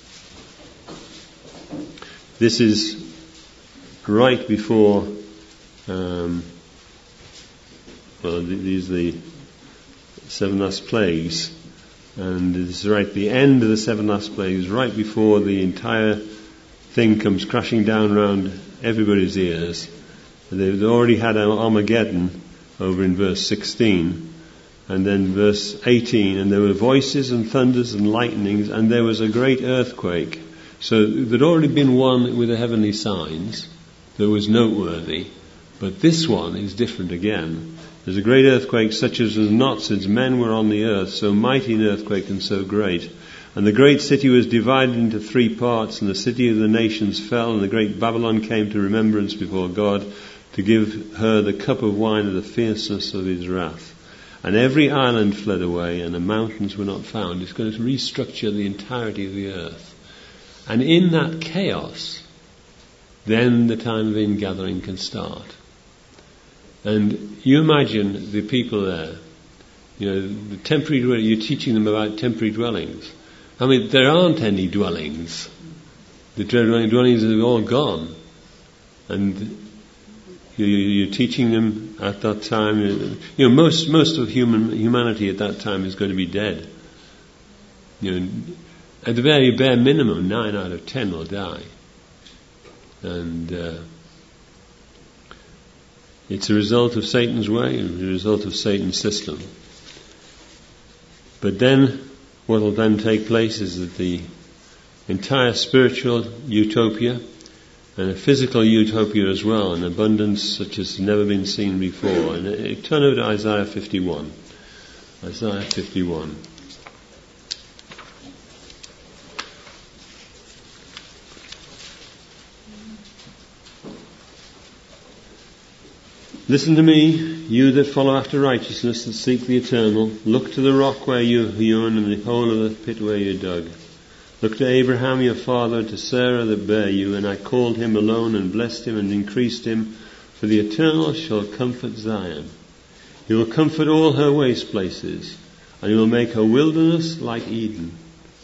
this is right before, um, well, these are the seven last plagues, and it's right at the end of the seven last plagues, right before the entire thing comes crashing down around everybody's ears. They've already had Armageddon over in verse sixteen, and then verse eighteen, and there were voices and thunders and lightnings, and there was a great earthquake. So there'd already been one with the heavenly signs that was noteworthy, but this one is different again. There's a great earthquake such as was not since men were on the earth, so mighty an earthquake and so great. And the great city was divided into three parts, and the city of the nations fell, and the great Babylon came to remembrance before God, to give her the cup of wine of the fierceness of his wrath. And every island fled away, and the mountains were not found. It's going to restructure the entirety of the earth. And in that chaos, then the time of ingathering can start. And you imagine the people there, you know, the temporary dwellings, you're teaching them about temporary dwellings. I mean, there aren't any dwellings. The dwellings are all gone. And you're teaching them at that time, you know, most most of human humanity at that time is going to be dead. You know, at the very bare minimum, nine out of ten will die. And uh, it's a result of Satan's way, a result of Satan's system. But then, what will then take place is that the entire spiritual utopia and a physical utopia as well, an abundance such as has never been seen before. And uh, turn over to Isaiah fifty-one. Isaiah fifty-one. Listen to me, you that follow after righteousness, that seek the eternal. Look to the rock where you hewn and the hole of the pit where you dug. Look to Abraham your father and to Sarah that bare you, and I called him alone and blessed him and increased him, for the eternal shall comfort Zion. He will comfort all her waste places, and he will make her wilderness like Eden.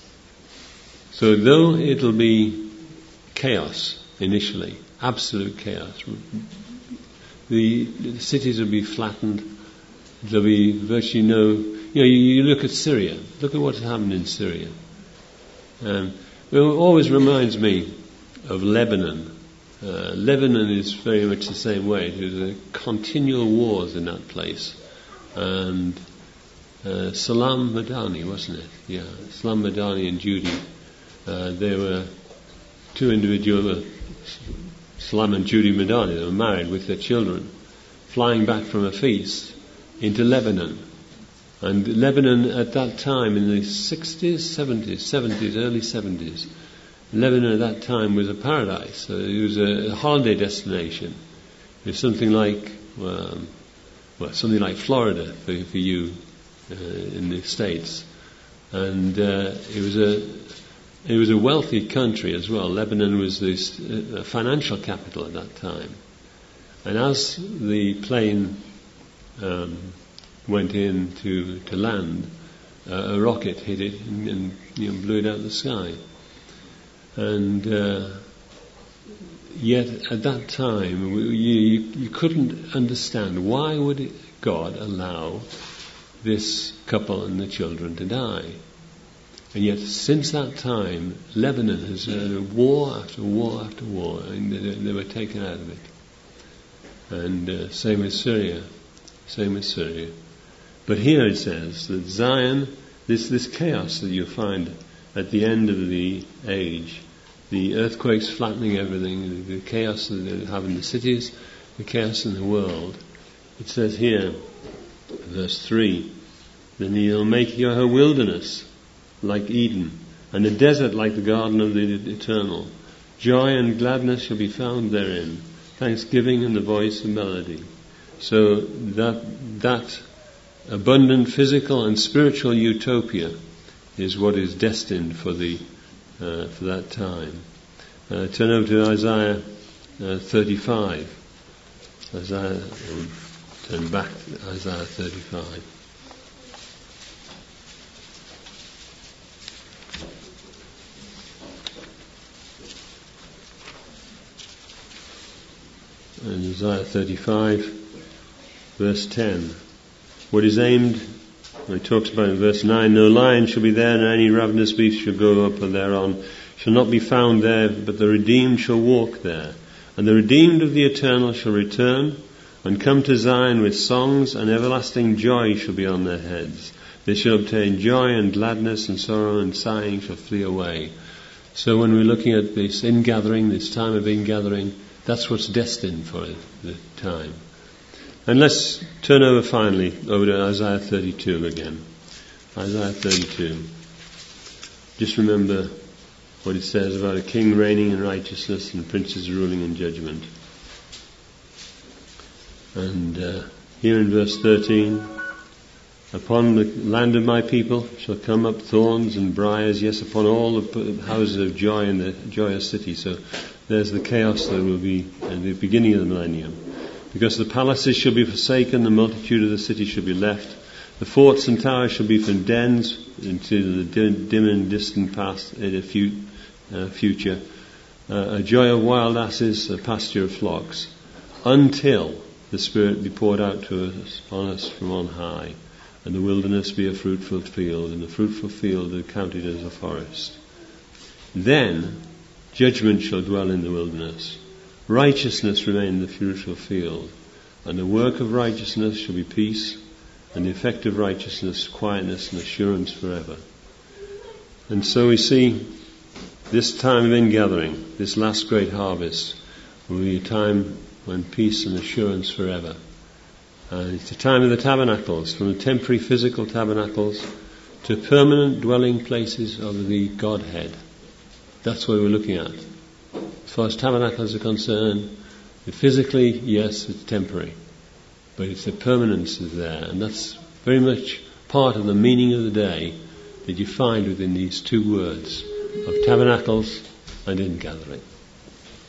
So though it'll be chaos initially, absolute chaos, the, the cities will be flattened, there'll be virtually no, you know, you, you look at Syria, look at what's happened in Syria. Um, it always reminds me of Lebanon. Uh, Lebanon is very much the same way. There's a continual wars in that place. And uh, Salam Madani, wasn't it? Yeah, Salam Madani and Judy. Uh, they were two individuals, Salam and Judy Madani, they were married with their children, flying back from a feast into Lebanon. And Lebanon at that time, in the sixties, seventies, seventies, early seventies, Lebanon at that time was a paradise. So it was a holiday destination. It was something like, um, well, something like Florida for, for you uh, in the States. And uh, it was a it was a wealthy country as well. Lebanon was this uh, financial capital at that time. And as the plane um, went in to, to land, uh, a rocket hit it and, and you know, blew it out of the sky. And uh, yet at that time you, you, you couldn't understand why would God allow this couple and the children to die. And yet since that time Lebanon has had war after war after war, and they, they were taken out of it. And uh, same with Syria, same with Syria. But here it says that Zion, this, this chaos that you find at the end of the age, the earthquakes flattening everything, the chaos that they have in the cities, the chaos in the world. It says here, verse three, then he'll make you her wilderness like Eden, and a desert like the garden of the eternal. Joy and gladness shall be found therein, thanksgiving and the voice of melody. So that that abundant physical and spiritual utopia is what is destined for the uh, for that time. Uh, turn over to Isaiah uh, thirty-five. Isaiah, um, turn back to Isaiah thirty-five. And Isaiah thirty-five, verse ten. What is aimed, well, he talks about in verse nine, no lion shall be there, nor any ravenous beast shall go up thereon, shall not be found there, but the redeemed shall walk there. And the redeemed of the eternal shall return, and come to Zion with songs, and everlasting joy shall be on their heads. They shall obtain joy and gladness, and sorrow and sighing shall flee away. So when we're looking at this ingathering, this time of ingathering, that's what's destined for the time. And let's turn over finally over to Isaiah thirty-two again. Isaiah thirty-two. Just remember what it says about a king reigning in righteousness and princes ruling in judgment. And uh, here in verse thirteen, upon the land of my people shall come up thorns and briars, yes, upon all the houses of joy in the joyous city. So there's the chaos that will be at the beginning of the millennium. Because the palaces shall be forsaken, the multitude of the city shall be left. The forts and towers shall be from dens into the dim and distant past in a few, uh, future. Uh, a joy of wild asses, a pasture of flocks. Until the Spirit be poured out to us, on us from on high, and the wilderness be a fruitful field, and the fruitful field accounted as a forest. Then judgment shall dwell in the wilderness. Righteousness remain in the fruitful field, and the work of righteousness shall be peace, and the effect of righteousness, quietness and assurance forever. And so we see this time of ingathering, this last great harvest, will be a time when peace and assurance forever. And it's the time of the tabernacles, from the temporary physical tabernacles to permanent dwelling places of the Godhead. That's what we're looking at. As far as tabernacles are concerned, physically, yes, it's temporary, but it's the permanence is there, and that's very much part of the meaning of the day that you find within these two words of tabernacles and ingathering.